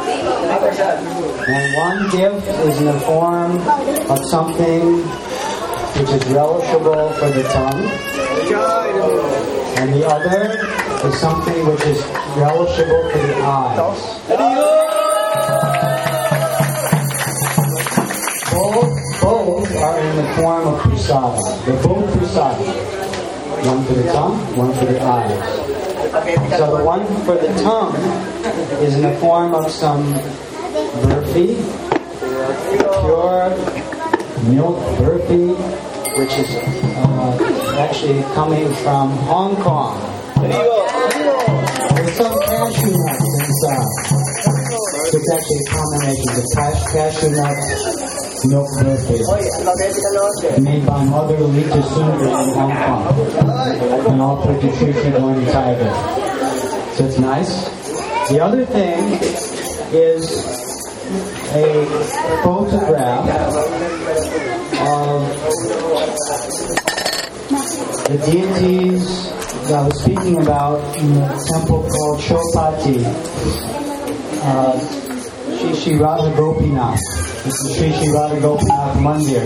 And one gift is in the form of something which is relishable for the tongue. And the other is something which is relishable for the eyes. Both, both are in the form of prasada. They're both prasada. One for the tongue, one for the eyes. So the one for the tongue is in the form of some burfi, pure milk burfi, which is uh, actually coming from Hong Kong. There's some cashew nuts inside. It's actually a combination of cash, cashew nuts, milk burfi, made by Mother Lita Sundar in Hong Kong, and all put the Sri Sri Tiger. So it's nice. The other thing is a photograph of the deities that I was speaking about in the temple called Chopati, uh, Shri Shri Radha Gopinath. This is Shri Shri Radha Gopinath Mandir.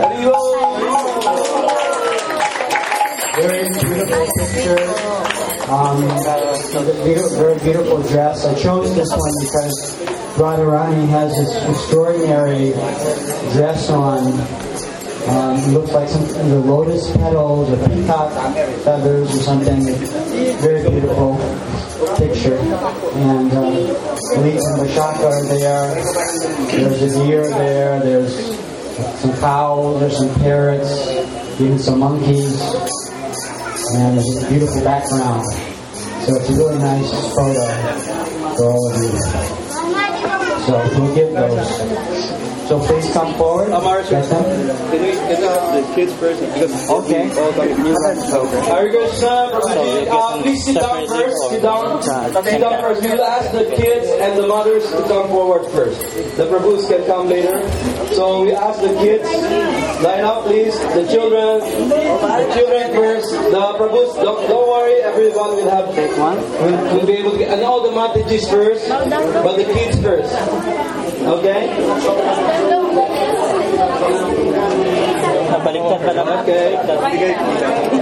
Very beautiful picture. Um, very beautiful dress. I chose this one because Radharani has this extraordinary dress on. Um, it looks like some the lotus petals or peacock feathers or something. Very beautiful picture. And uh, Lita and Vishaka are there. There's a deer there. There's some cows. There's some parrots. Even some monkeys. And there's a beautiful background. So it's a really nice photo for all of you. So we'll give those. So please come forward. Get them. Can we get the kids first? Because okay. Hare Krishna. Uh, please sit down first. Sit down. Sit down first. We will ask the kids and the mothers to come forward first. The Prabhus can come later. So we ask the kids, line up please. The children, the children first. The Prabhus, don't, don't worry. Everyone will have take one. We'll, we'll be able to get, and all the Mataji's first, but the kids first. Okay? Okay.